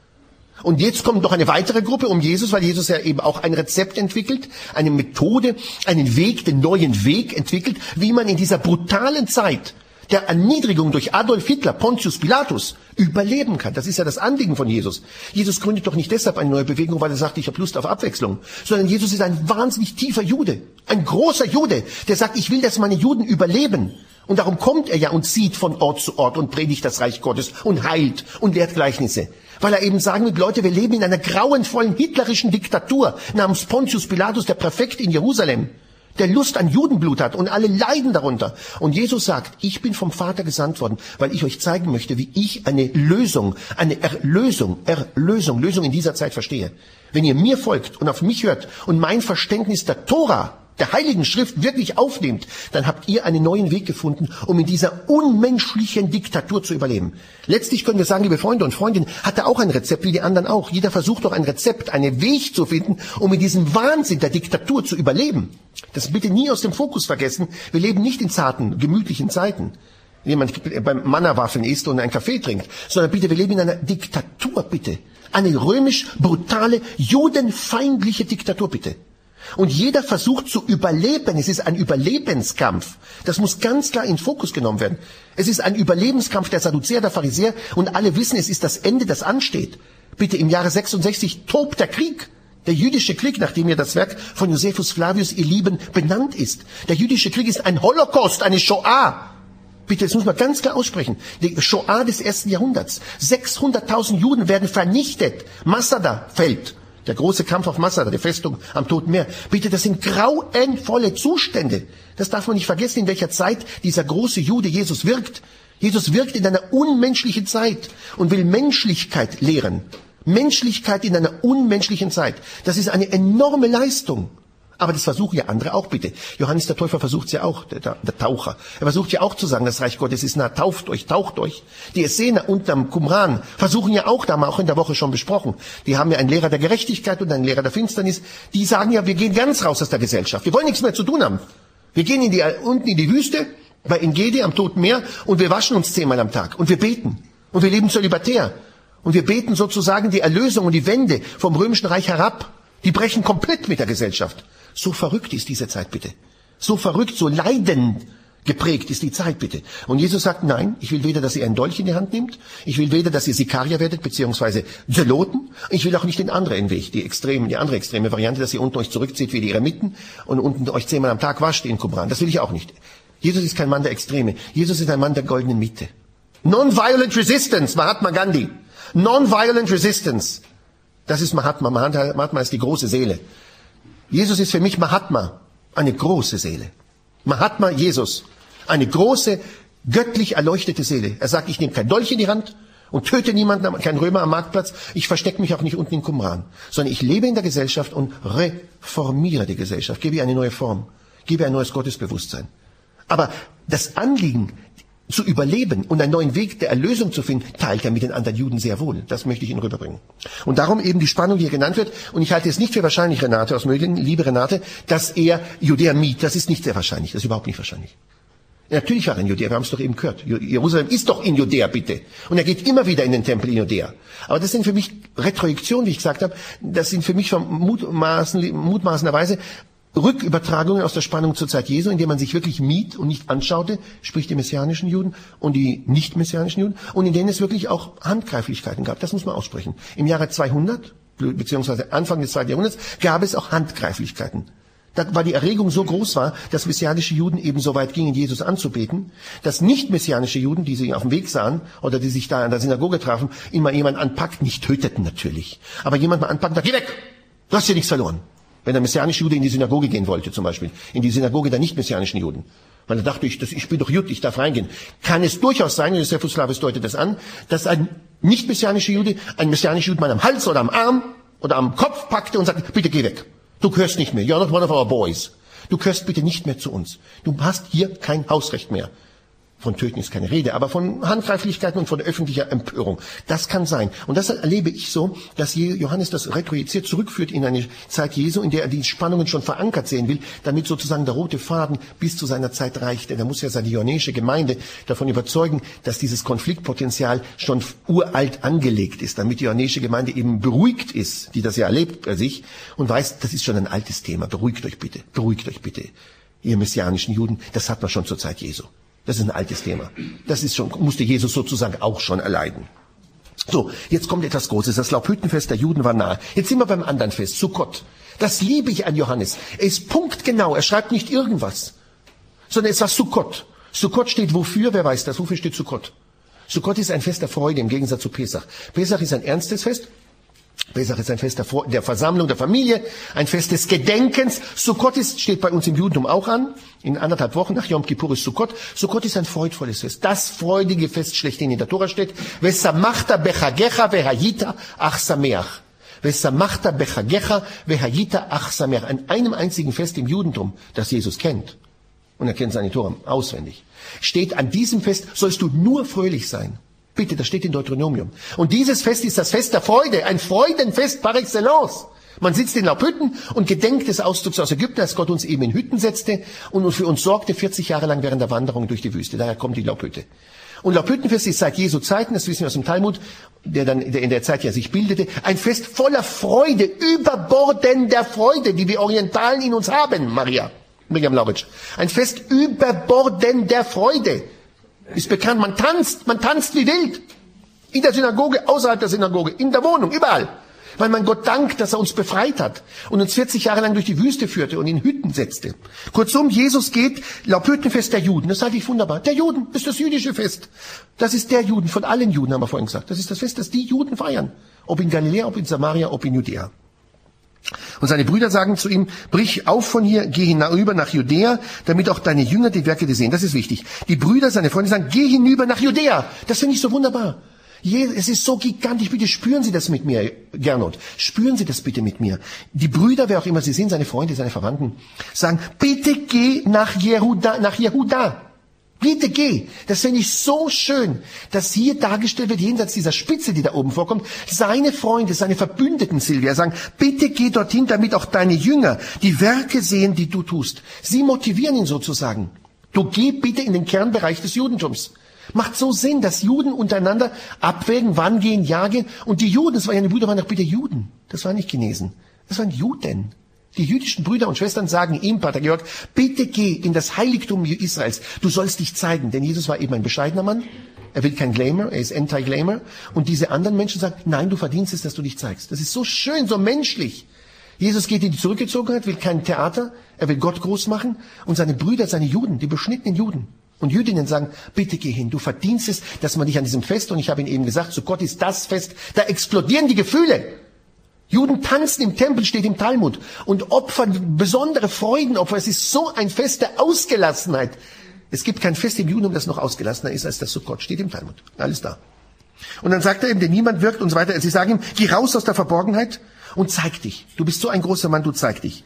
Und jetzt kommt noch eine weitere Gruppe um Jesus, weil Jesus ja eben auch ein Rezept entwickelt, eine Methode, einen Weg, den neuen Weg entwickelt, wie man in dieser brutalen Zeit der Erniedrigung durch Adolf Hitler, Pontius Pilatus, überleben kann. Das ist ja das Anliegen von Jesus. Jesus gründet doch nicht deshalb eine neue Bewegung, weil er sagt, ich habe Lust auf Abwechslung, sondern Jesus ist ein wahnsinnig tiefer Jude, ein großer Jude, der sagt, ich will, dass meine Juden überleben. Und darum kommt er ja und zieht von Ort zu Ort und predigt das Reich Gottes und heilt und lehrt Gleichnisse. Weil er eben sagen will, Leute, wir leben in einer grauenvollen hitlerischen Diktatur namens Pontius Pilatus, der Präfekt in Jerusalem, der Lust an Judenblut hat und alle leiden darunter. Und Jesus sagt, ich bin vom Vater gesandt worden, weil ich euch zeigen möchte, wie ich eine Lösung in dieser Zeit verstehe. Wenn ihr mir folgt und auf mich hört und mein Verständnis der Tora, der Heiligen Schrift wirklich aufnehmt, dann habt ihr einen neuen Weg gefunden, um in dieser unmenschlichen Diktatur zu überleben. Letztlich können wir sagen, liebe Freunde und Freundinnen, hat er auch ein Rezept, wie die anderen auch. Jeder versucht doch ein Rezept, einen Weg zu finden, um in diesem Wahnsinn der Diktatur zu überleben. Das bitte nie aus dem Fokus vergessen. Wir leben nicht in zarten, gemütlichen Zeiten. Jemand beim Manna-Waffeln isst und einen Kaffee trinkt, sondern bitte, wir leben in einer Diktatur, bitte. Eine römisch brutale, judenfeindliche Diktatur, bitte. Und jeder versucht zu überleben. Es ist ein Überlebenskampf. Das muss ganz klar in den Fokus genommen werden. Es ist ein Überlebenskampf der Sadduzäer, der Pharisäer und alle wissen, es ist das Ende, das ansteht. Bitte, im Jahre 66 tobt der Krieg. Der jüdische Krieg, nachdem ja das Werk von Josephus Flavius, ihr Lieben, benannt ist. Der jüdische Krieg ist ein Holocaust, eine Shoah. Bitte, das muss man ganz klar aussprechen. Die Shoah des 1. Jahrhunderts. 600.000 Juden werden vernichtet. Masada fällt. Der große Kampf auf Masada, die Festung am Toten Meer. Bitte, das sind grauenvolle Zustände. Das darf man nicht vergessen, in welcher Zeit dieser große Jude Jesus wirkt. Jesus wirkt in einer unmenschlichen Zeit und will Menschlichkeit lehren. Menschlichkeit in einer unmenschlichen Zeit. Das ist eine enorme Leistung. Aber das versuchen ja andere auch, bitte. Johannes der Täufer versucht es ja auch, der Taucher. Er versucht ja auch zu sagen, das Reich Gottes ist nah, taucht euch. Die Essener unterm Qumran versuchen ja auch, da haben wir auch in der Woche schon besprochen, die haben ja einen Lehrer der Gerechtigkeit und einen Lehrer der Finsternis, die sagen ja, wir gehen ganz raus aus der Gesellschaft, wir wollen nichts mehr zu tun haben. Wir gehen unten in die Wüste, bei Engedi am Toten Meer, und wir waschen uns 10-mal am Tag und wir beten und wir leben zölibatär und wir beten sozusagen die Erlösung und die Wende vom Römischen Reich herab. Die brechen komplett mit der Gesellschaft. So verrückt ist diese Zeit, bitte. So verrückt, so leidend geprägt ist die Zeit, bitte. Und Jesus sagt, nein, ich will weder, dass ihr einen Dolch in die Hand nehmt, ich will weder, dass ihr Sikarier werdet, beziehungsweise Zeloten, ich will auch nicht den anderen Weg, die andere extreme Variante, dass ihr unten euch zurückzieht wie die Eremiten und unten euch 10-mal am Tag wascht in Qumran. Das will ich auch nicht. Jesus ist kein Mann der Extreme. Jesus ist ein Mann der goldenen Mitte. Non-violent resistance, Mahatma Gandhi. Non-violent resistance. Das ist Mahatma. Mahatma ist die große Seele. Jesus ist für mich Mahatma, eine große Seele. Mahatma, Jesus, eine große, göttlich erleuchtete Seele. Er sagt, ich nehme kein Dolch in die Hand und töte niemanden, kein Römer am Marktplatz. Ich verstecke mich auch nicht unten in Qumran, sondern ich lebe in der Gesellschaft und reformiere die Gesellschaft, gebe ihr eine neue Form, gebe ihr ein neues Gottesbewusstsein. Aber das Anliegen, zu überleben und einen neuen Weg der Erlösung zu finden, teilt er mit den anderen Juden sehr wohl. Das möchte ich Ihnen rüberbringen. Und darum eben die Spannung, die hier genannt wird. Und ich halte es nicht für wahrscheinlich, Renate aus Mödling, liebe Renate, dass er Judäa mied. Das ist nicht sehr wahrscheinlich. Das ist überhaupt nicht wahrscheinlich. Natürlich war er in Judäa. Wir haben es doch eben gehört. Jerusalem ist doch in Judäa, bitte. Und er geht immer wieder in den Tempel in Judäa. Aber das sind für mich Retrojektionen, wie ich gesagt habe. Das sind für mich mutmaßenderweise Rückübertragungen aus der Spannung zur Zeit Jesu, indem man sich wirklich mied und nicht anschaute, sprich die messianischen Juden und die nicht-messianischen Juden, und in denen es wirklich auch Handgreiflichkeiten gab. Das muss man aussprechen. Im Jahre 200, beziehungsweise Anfang des 2. Jahrhunderts, gab es auch Handgreiflichkeiten. Da war die Erregung so groß war, dass messianische Juden eben so weit gingen, Jesus anzubeten, dass nicht-messianische Juden, die sie auf dem Weg sahen oder die sich da in der Synagoge trafen, immer jemand anpackt, nicht töteten natürlich, aber jemand mal anpackt und sagt, geh weg, du hast hier nichts verloren. Wenn der messianische Jude in die Synagoge gehen wollte, zum Beispiel, in die Synagoge der nicht-messianischen Juden. Weil er dachte, ich bin doch Jude, ich darf reingehen. Kann es durchaus sein, und Josephus Flavius deutet das an, dass ein nicht-messianischer Jude, ein messianischer Jude mal am Hals oder am Arm oder am Kopf packte und sagte, bitte geh weg. Du gehörst nicht mehr. You're not one of our boys. Du gehörst bitte nicht mehr zu uns. Du hast hier kein Hausrecht mehr. Von Töten ist keine Rede, aber von Handgreiflichkeiten und von öffentlicher Empörung. Das kann sein. Und das erlebe ich so, dass Johannes das retrojiziert zurückführt in eine Zeit Jesu, in der er die Spannungen schon verankert sehen will, damit sozusagen der rote Faden bis zu seiner Zeit reicht. Denn er muss ja seine johannäische Gemeinde davon überzeugen, dass dieses Konfliktpotenzial schon uralt angelegt ist, damit die johannäische Gemeinde eben beruhigt ist, die das ja erlebt bei sich, und weiß, das ist schon ein altes Thema. Beruhigt euch bitte, ihr messianischen Juden. Das hat man schon zur Zeit Jesu. Das ist ein altes Thema. Das ist schon, musste Jesus sozusagen auch schon erleiden. So, jetzt kommt etwas Großes. Das Laubhüttenfest der Juden war nahe. Jetzt sind wir beim anderen Fest, Sukkot. Das liebe ich an Johannes. Er ist punktgenau. Er schreibt nicht irgendwas, sondern es war Sukkot. Sukkot steht wofür? Wer weiß das? Wofür steht Sukkot? Sukkot ist ein Fest der Freude im Gegensatz zu Pesach. Pesach ist ein ernstes Fest. Pesach ist ein Fest der Versammlung der Familie, ein Fest des Gedenkens. Sukkot steht bei uns im Judentum auch an. In 1,5 Wochen nach Yom Kippur ist Sukkot. Sukkot ist ein freudvolles Fest. Das freudige Fest schlechthin in der Tora steht. Vesamachta bechagecha vehayita ach sameach. Vesamachta bechagecha vehayita ach sameach. An einem einzigen Fest im Judentum, das Jesus kennt, und er kennt seine Tora auswendig, steht, an diesem Fest sollst du nur fröhlich sein. Bitte, das steht in Deuteronomium. Und dieses Fest ist das Fest der Freude, ein Freudenfest par excellence. Man sitzt in Laubhütten und gedenkt des Auszugs aus Ägypten, als Gott uns eben in Hütten setzte und für uns sorgte 40 Jahre lang während der Wanderung durch die Wüste. Daher kommt die Laubhütte. Und Laubhüttenfest ist seit Jesu Zeiten, das wissen wir aus dem Talmud, der in der Zeit ja sich bildete, ein Fest voller Freude, überbordender Freude, die wir Orientalen in uns haben, Miriam Lauritsch. Ein Fest überbordender Freude. Ist bekannt, man tanzt wie wild. In der Synagoge, außerhalb der Synagoge, in der Wohnung, überall. Weil man Gott dankt, dass er uns befreit hat und uns 40 Jahre lang durch die Wüste führte und in Hütten setzte. Kurzum, Jesus geht, Laubhüttenfest der Juden, das halte ich wunderbar. Der Juden ist das jüdische Fest. Das ist der Juden, von allen Juden haben wir vorhin gesagt. Das ist das Fest, das die Juden feiern. Ob in Galiläa, ob in Samaria, ob in Judäa. Und seine Brüder sagen zu ihm, brich auf von hier, geh hinüber nach Judäa, damit auch deine Jünger die Werke dir sehen. Das ist wichtig. Die Brüder, seine Freunde sagen, geh hinüber nach Judäa. Das finde ich so wunderbar. Es ist so gigantisch. Bitte spüren Sie das mit mir, Gernot. Spüren Sie das bitte mit mir. Die Brüder, wer auch immer Sie sind, seine Freunde, seine Verwandten, sagen, bitte geh nach Jehuda. Bitte geh. Das finde ich so schön, dass hier dargestellt wird, jenseits dieser Spitze, die da oben vorkommt, seine Freunde, seine Verbündeten, Silvia, sagen, bitte geh dorthin, damit auch deine Jünger die Werke sehen, die du tust. Sie motivieren ihn sozusagen. Du geh bitte in den Kernbereich des Judentums. Macht so Sinn, dass Juden untereinander abwägen, wann gehen, ja gehen. Und die Juden, das waren ja die Brüder, waren doch bitte Juden. Das waren nicht Chinesen. Das waren Juden. Die jüdischen Brüder und Schwestern sagen ihm, Pater Georg, bitte geh in das Heiligtum Israels. Du sollst dich zeigen. Denn Jesus war eben ein bescheidener Mann. Er will kein Glamour, er ist Anti-Glamour. Und diese anderen Menschen sagen, nein, du verdienst es, dass du dich zeigst. Das ist so schön, so menschlich. Jesus geht in die Zurückgezogenheit, will kein Theater, er will Gott groß machen. Und seine Brüder, seine Juden, die beschnittenen Juden und Jüdinnen sagen, bitte geh hin, du verdienst es, dass man dich an diesem Fest, und ich habe Ihnen eben gesagt, zu Gott ist das Fest, da explodieren die Gefühle. Juden tanzen im Tempel, steht im Talmud, und opfern besondere Freudenopfer. Es ist so ein Fest der Ausgelassenheit. Es gibt kein Fest im Judentum, das noch ausgelassener ist als das Sukkot, steht im Talmud. Alles da. Und dann sagt er eben, denn niemand wirkt und so weiter. Sie sagen ihm, geh raus aus der Verborgenheit und zeig dich. Du bist so ein großer Mann, du zeig dich.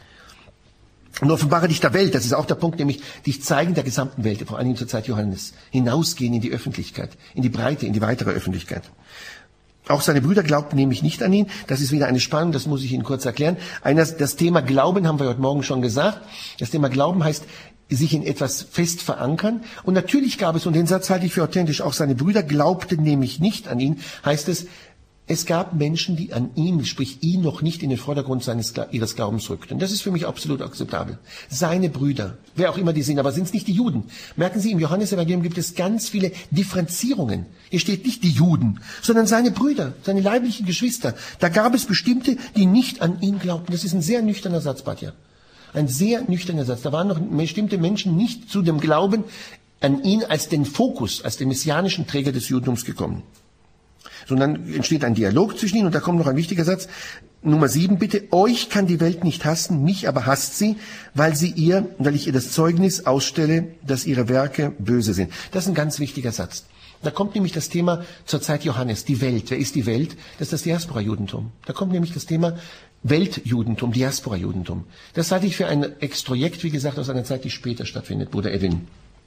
Und offenbare dich der Welt, das ist auch der Punkt, nämlich dich zeigen der gesamten Welt, vor allem zur Zeit Johannes. Hinausgehen in die Öffentlichkeit, in die Breite, in die weitere Öffentlichkeit. Auch seine Brüder glaubten nämlich nicht an ihn. Das ist wieder eine Spannung, das muss ich Ihnen kurz erklären. Das Thema Glauben haben wir heute Morgen schon gesagt. Das Thema Glauben heißt, sich in etwas fest verankern. Und natürlich gab es, und den Satz halte ich für authentisch, auch seine Brüder glaubten nämlich nicht an ihn, heißt es gab Menschen, die an ihm, sprich ihn, noch nicht in den Vordergrund ihres Glaubens rückten. Das ist für mich absolut akzeptabel. Seine Brüder, wer auch immer die sind, aber sind es nicht die Juden. Merken Sie, im Johannesevangelium gibt es ganz viele Differenzierungen. Hier steht nicht die Juden, sondern seine Brüder, seine leiblichen Geschwister. Da gab es bestimmte, die nicht an ihn glaubten. Das ist ein sehr nüchterner Satz, Batja. Ein sehr nüchterner Satz. Da waren noch bestimmte Menschen nicht zu dem Glauben an ihn als den Fokus, als den messianischen Träger des Judentums gekommen. Sondern entsteht ein Dialog zwischen ihnen, und da kommt noch ein wichtiger Satz. Nummer 7 bitte. Euch kann die Welt nicht hassen, mich aber hasst sie, weil ich ihr das Zeugnis ausstelle, dass ihre Werke böse sind. Das ist ein ganz wichtiger Satz. Da kommt nämlich das Thema zur Zeit Johannes, die Welt. Wer ist die Welt? Das ist das Diaspora-Judentum. Da kommt nämlich das Thema Weltjudentum, Diaspora-Judentum. Das halte ich für ein Extrojekt, wie gesagt, aus einer Zeit, die später stattfindet, Bruder Edwin.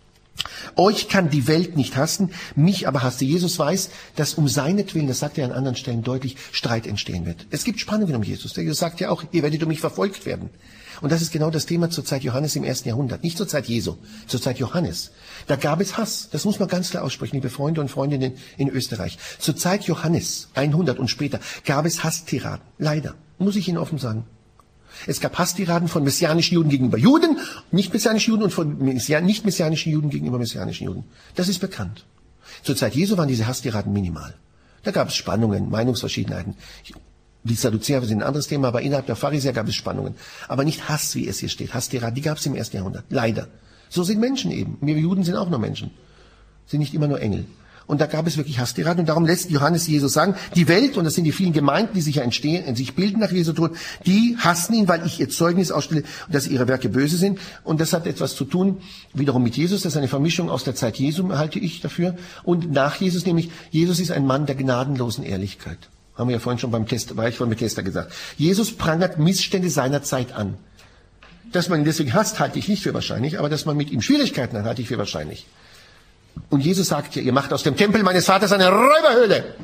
Euch kann die Welt nicht hassen, mich aber hasst sie. Jesus weiß, dass um seinetwillen, das sagt er an anderen Stellen deutlich, Streit entstehen wird. Es gibt Spannungen um Jesus. Der Jesus sagt ja auch, ihr werdet um mich verfolgt werden. Und das ist genau das Thema zur Zeit Johannes im 1. Jahrhundert. Nicht zur Zeit Jesu, zur Zeit Johannes. Da gab es Hass. Das muss man ganz klar aussprechen, liebe Freunde und Freundinnen in Österreich. Zur Zeit Johannes, 100 und später, gab es Hasstiraden. Leider, muss ich Ihnen offen sagen. Es gab Hasstiraden von messianischen Juden gegenüber Juden, nicht-messianischen Juden, und von nicht-messianischen Juden gegenüber messianischen Juden. Das ist bekannt. Zur Zeit Jesu waren diese Hasstiraden minimal. Da gab es Spannungen, Meinungsverschiedenheiten. Die Sadduzäer sind ein anderes Thema, aber innerhalb der Pharisäer gab es Spannungen. Aber nicht Hass, wie es hier steht. Hasstiraden, die gab es im 1. Jahrhundert. Leider. So sind Menschen eben. Wir Juden sind auch nur Menschen. Sind nicht immer nur Engel. Und da gab es wirklich Hasstiraden, und darum lässt Johannes Jesus sagen, die Welt, und das sind die vielen Gemeinden, die sich ja entstehen, sich bilden nach Jesu Tod, die hassen ihn, weil ich ihr Zeugnis ausstelle, dass ihre Werke böse sind. Und das hat etwas zu tun, wiederum mit Jesus, das ist eine Vermischung aus der Zeit Jesu, halte ich dafür, und nach Jesus, nämlich, Jesus ist ein Mann der gnadenlosen Ehrlichkeit. Haben wir ja vorhin schon beim Test, war ich vorhin mit Tester gesagt. Jesus prangert Missstände seiner Zeit an. Dass man ihn deswegen hasst, halte ich nicht für wahrscheinlich, aber dass man mit ihm Schwierigkeiten hat, halte ich für wahrscheinlich. Und Jesus sagt ja, ihr macht aus dem Tempel meines Vaters eine Räuberhöhle.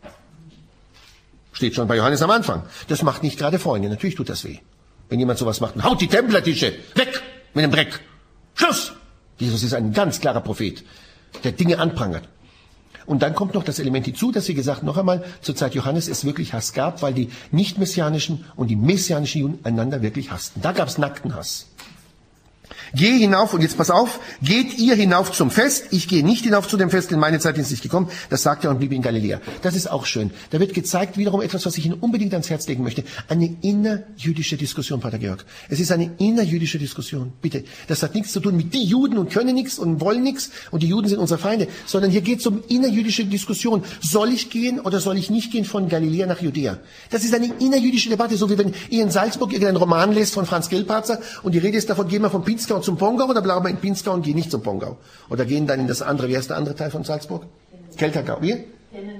Steht schon bei Johannes am Anfang. Das macht nicht gerade Freunde. Natürlich tut das weh. Wenn jemand sowas macht, haut die Templertische weg mit dem Dreck. Schluss! Jesus ist ein ganz klarer Prophet, der Dinge anprangert. Und dann kommt noch das Element hinzu, dass, wie gesagt, noch einmal zur Zeit Johannes es wirklich Hass gab, weil die nicht-messianischen und die messianischen Juden einander wirklich hassten. Da gab es nackten Hass. Geh hinauf, und jetzt pass auf, geht ihr hinauf zum Fest, ich gehe nicht hinauf zu dem Fest, in meine Zeit ist nicht gekommen, das sagt er und blieb in Galiläa. Das ist auch schön. Da wird gezeigt wiederum etwas, was ich Ihnen unbedingt ans Herz legen möchte. Eine innerjüdische Diskussion, Pater Georg. Es ist eine innerjüdische Diskussion. Bitte, das hat nichts zu tun mit die Juden und können nichts und wollen nichts und die Juden sind unsere Feinde, sondern hier geht es um innerjüdische Diskussion. Soll ich gehen oder soll ich nicht gehen von Galiläa nach Judäa? Das ist eine innerjüdische Debatte, so wie wenn ihr in Salzburg irgendeinen Roman lest von Franz Gelparzer und die Rede ist davon, gehen wir von Pinzgau zum Pongau, oder bleiben wir in Pinzgau und gehen nicht zum Pongau? Oder gehen dann in das andere, wie heißt der andere Teil von Salzburg? Keltergau. Wie?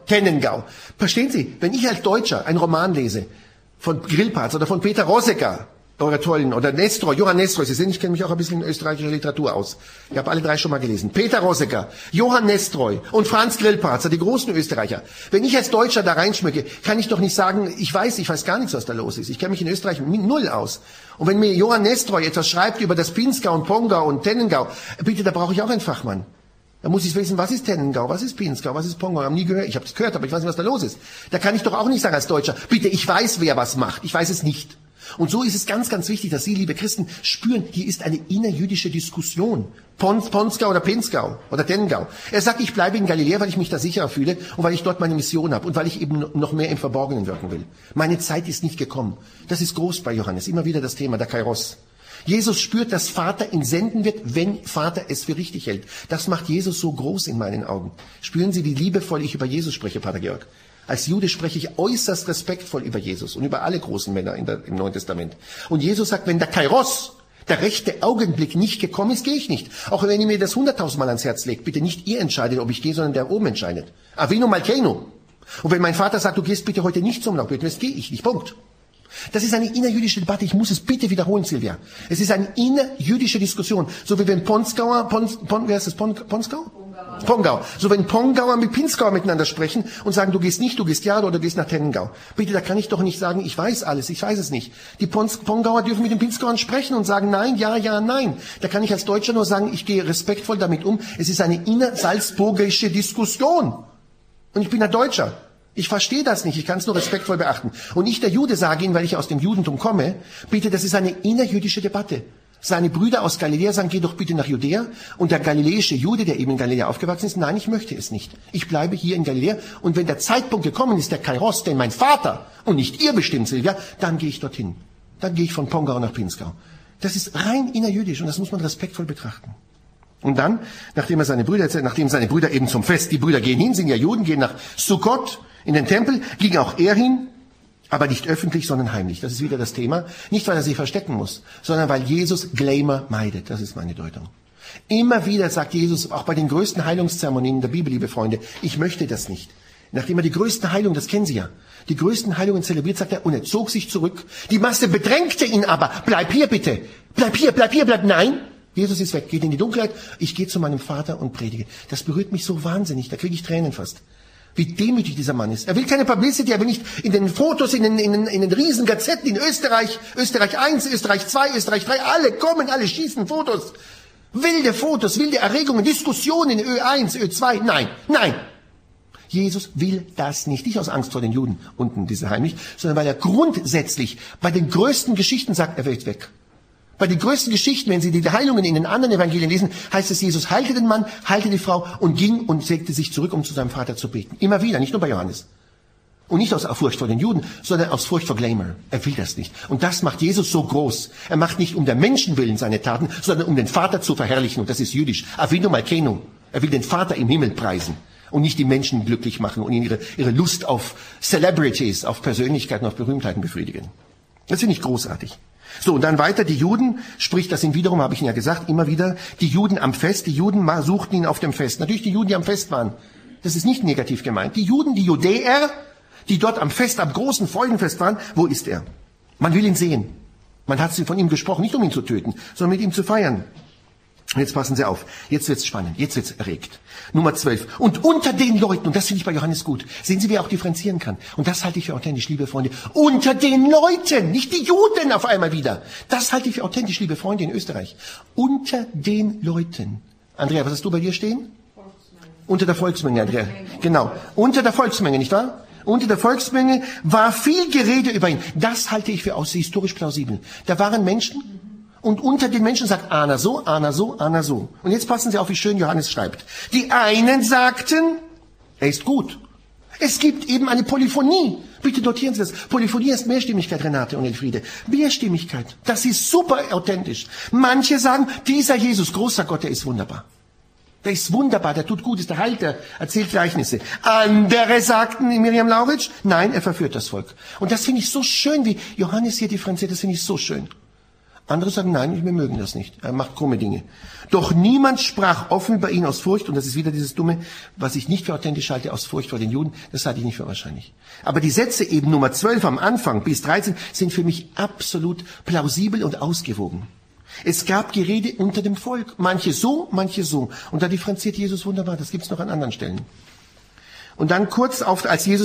Tennengau. Verstehen Sie, wenn ich als Deutscher einen Roman lese von Grillparz oder von Peter Rosegger, eure tollen, oder Nestroy, Johann Nestroy, Sie sehen, ich kenne mich auch ein bisschen in österreichischer Literatur aus. Ich habe alle drei schon mal gelesen. Peter Rosegger, Johann Nestroy und Franz Grillparzer, die großen Österreicher. Wenn ich als Deutscher da reinschmücke, kann ich doch nicht sagen, ich weiß gar nichts, was da los ist. Ich kenne mich in Österreich null aus. Und wenn mir Johann Nestroy etwas schreibt über das Pinzgau und Pongau und Tennengau, bitte, da brauche ich auch einen Fachmann. Da muss ich wissen, was ist Tennengau, was ist Pinzgau, was ist Pongau. Ich habe nie gehört, ich habe es gehört, aber ich weiß nicht, was da los ist. Da kann ich doch auch nicht sagen als Deutscher, bitte, ich weiß, wer was macht. Ich weiß es nicht. Und so ist es ganz, ganz wichtig, dass Sie, liebe Christen, spüren, hier ist eine innerjüdische Diskussion. Ponsgau oder Pinzgau oder Tennengau. Er sagt, ich bleibe in Galiläa, weil ich mich da sicherer fühle und weil ich dort meine Mission habe und weil ich eben noch mehr im Verborgenen wirken will. Meine Zeit ist nicht gekommen. Das ist groß bei Johannes. Immer wieder das Thema, der Kairos. Jesus spürt, dass Vater ihn senden wird, wenn Vater es für richtig hält. Das macht Jesus so groß in meinen Augen. Spüren Sie, wie liebevoll ich über Jesus spreche, Pater Georg. Als Jude spreche ich äußerst respektvoll über Jesus und über alle großen Männer im Neuen Testament. Und Jesus sagt, wenn der Kairos, der rechte Augenblick nicht gekommen ist, gehe ich nicht. Auch wenn ihr mir das 100.000 Mal ans Herz legt, bitte nicht ihr entscheidet, ob ich gehe, sondern der oben entscheidet. Avinu Malkeinu. Und wenn mein Vater sagt, du gehst bitte heute nicht zum Laubbeten, gehe ich nicht. Punkt. Das ist eine innerjüdische Debatte. Ich muss es bitte wiederholen, Silvia. Es ist eine innerjüdische Diskussion. So wie wenn Pongau? So wenn Pongauer mit Pinzgauer miteinander sprechen und sagen, du gehst nicht, du gehst ja oder du gehst nach Tennengau. Bitte, da kann ich doch nicht sagen, ich weiß alles, ich weiß es nicht. Die Pongauer dürfen mit den Pinzgauern sprechen und sagen, nein, ja, ja, nein. Da kann ich als Deutscher nur sagen, ich gehe respektvoll damit um. Es ist eine innersalzburgische Diskussion. Und ich bin ein Deutscher. Ich verstehe das nicht, ich kann es nur respektvoll beachten. Und ich, der Jude, sage Ihnen, weil ich aus dem Judentum komme, bitte, das ist eine innerjüdische Debatte. Seine Brüder aus Galiläa sagen, geh doch bitte nach Judäa. Und der galiläische Jude, der eben in Galiläa aufgewachsen ist, nein, ich möchte es nicht. Ich bleibe hier in Galiläa. Und wenn der Zeitpunkt gekommen ist, der Kairos, den mein Vater und nicht ihr bestimmt, Silvia, dann gehe ich dorthin. Dann gehe ich von Pongau nach Pinzgau. Das ist rein innerjüdisch und das muss man respektvoll betrachten. Und dann, nachdem seine Brüder eben zum Fest, die Brüder gehen hin, sind ja Juden, gehen nach Sukkot in den Tempel, ging auch er hin, aber nicht öffentlich, sondern heimlich. Das ist wieder das Thema. Nicht, weil er sich verstecken muss, sondern weil Jesus Glamour meidet. Das ist meine Deutung. Immer wieder sagt Jesus, auch bei den größten Heilungszeremonien der Bibel, liebe Freunde, ich möchte das nicht. Nachdem er die größten Heilungen, das kennen Sie ja, die größten Heilungen zelebriert, sagt er, und er zog sich zurück. Die Masse bedrängte ihn aber, bleib hier bitte, bleib hier, bleib, nein. Jesus ist weg, geht in die Dunkelheit, ich gehe zu meinem Vater und predige. Das berührt mich so wahnsinnig, da kriege ich Tränen fast. Wie demütig dieser Mann ist. Er will keine Publicity, er will nicht in den Fotos, in den riesen Gazetten in Österreich, Österreich 1, Österreich 2, Österreich 3, alle kommen, alle schießen Fotos. Fotos, wilde Erregungen, Diskussionen in Ö1, Ö2, nein. Jesus will das nicht aus Angst vor den Juden, unten diese heimlich, sondern weil er grundsätzlich bei den größten Geschichten sagt, er wird weg. Bei den größten Geschichten, wenn Sie die Heilungen in den anderen Evangelien lesen, heißt es, Jesus heilte den Mann, heilte die Frau und ging und setzte sich zurück, um zu seinem Vater zu beten. Immer wieder, nicht nur bei Johannes. Und nicht aus Furcht vor den Juden, sondern aus Furcht vor Glamour. Er will das nicht. Und das macht Jesus so groß. Er macht nicht um der Menschen willen seine Taten, sondern um den Vater zu verherrlichen. Und das ist jüdisch. Avinu Malkeinu. Er will den Vater im Himmel preisen. Und nicht die Menschen glücklich machen und ihre Lust auf Celebrities, auf Persönlichkeiten, auf Berühmtheiten befriedigen. Das finde ich großartig. So, und dann weiter, die Juden, sprich, das sind wiederum, habe ich Ihnen ja gesagt, immer wieder, die Juden am Fest, die Juden suchten ihn auf dem Fest. Natürlich die Juden, die am Fest waren. Das ist nicht negativ gemeint. Die Juden, die Judäer, die dort am Fest, am großen Freudenfest waren, wo ist er? Man will ihn sehen. Man hat von ihm gesprochen, nicht um ihn zu töten, sondern mit ihm zu feiern. Und jetzt passen Sie auf, jetzt wird's spannend, jetzt wird's erregt. Nummer 12. Und unter den Leuten, und das finde ich bei Johannes gut, sehen Sie, wie er auch differenzieren kann. Und das halte ich für authentisch, liebe Freunde. Unter den Leuten, nicht die Juden auf einmal wieder. Das halte ich für authentisch, liebe Freunde in Österreich. Unter den Leuten. Andrea, was hast du bei dir stehen? Volksmenge. Unter der Volksmenge, Andrea. Genau. Unter der Volksmenge, nicht wahr? Unter der Volksmenge war viel Gerede über ihn. Das halte ich für historisch plausibel. Da waren Menschen, und unter den Menschen sagt einer so, einer so, einer so. Und jetzt passen Sie auf, wie schön Johannes schreibt. Die einen sagten, er ist gut. Es gibt eben eine Polyphonie. Bitte notieren Sie das. Polyphonie ist Mehrstimmigkeit, Renate und Elfriede. Mehrstimmigkeit. Das ist super authentisch. Manche sagen, dieser Jesus, großer Gott, der ist wunderbar. Der ist wunderbar, der tut Gutes, der heilt, der erzählt Gleichnisse. Andere sagten, Miriam Lauritsch, nein, er verführt das Volk. Und das finde ich so schön, wie Johannes hier differenziert, das finde ich so schön. Andere sagen, nein, wir mögen das nicht. Er macht krumme Dinge. Doch niemand sprach offen über ihn aus Furcht, und das ist wieder dieses Dumme, was ich nicht für authentisch halte, aus Furcht vor den Juden, das halte ich nicht für wahrscheinlich. Aber die Sätze eben Nummer 12 am Anfang bis 13 sind für mich absolut plausibel und ausgewogen. Es gab Gerede unter dem Volk, manche so, manche so. Und da differenziert Jesus wunderbar, das gibt's noch an anderen Stellen. Und dann kurz auf,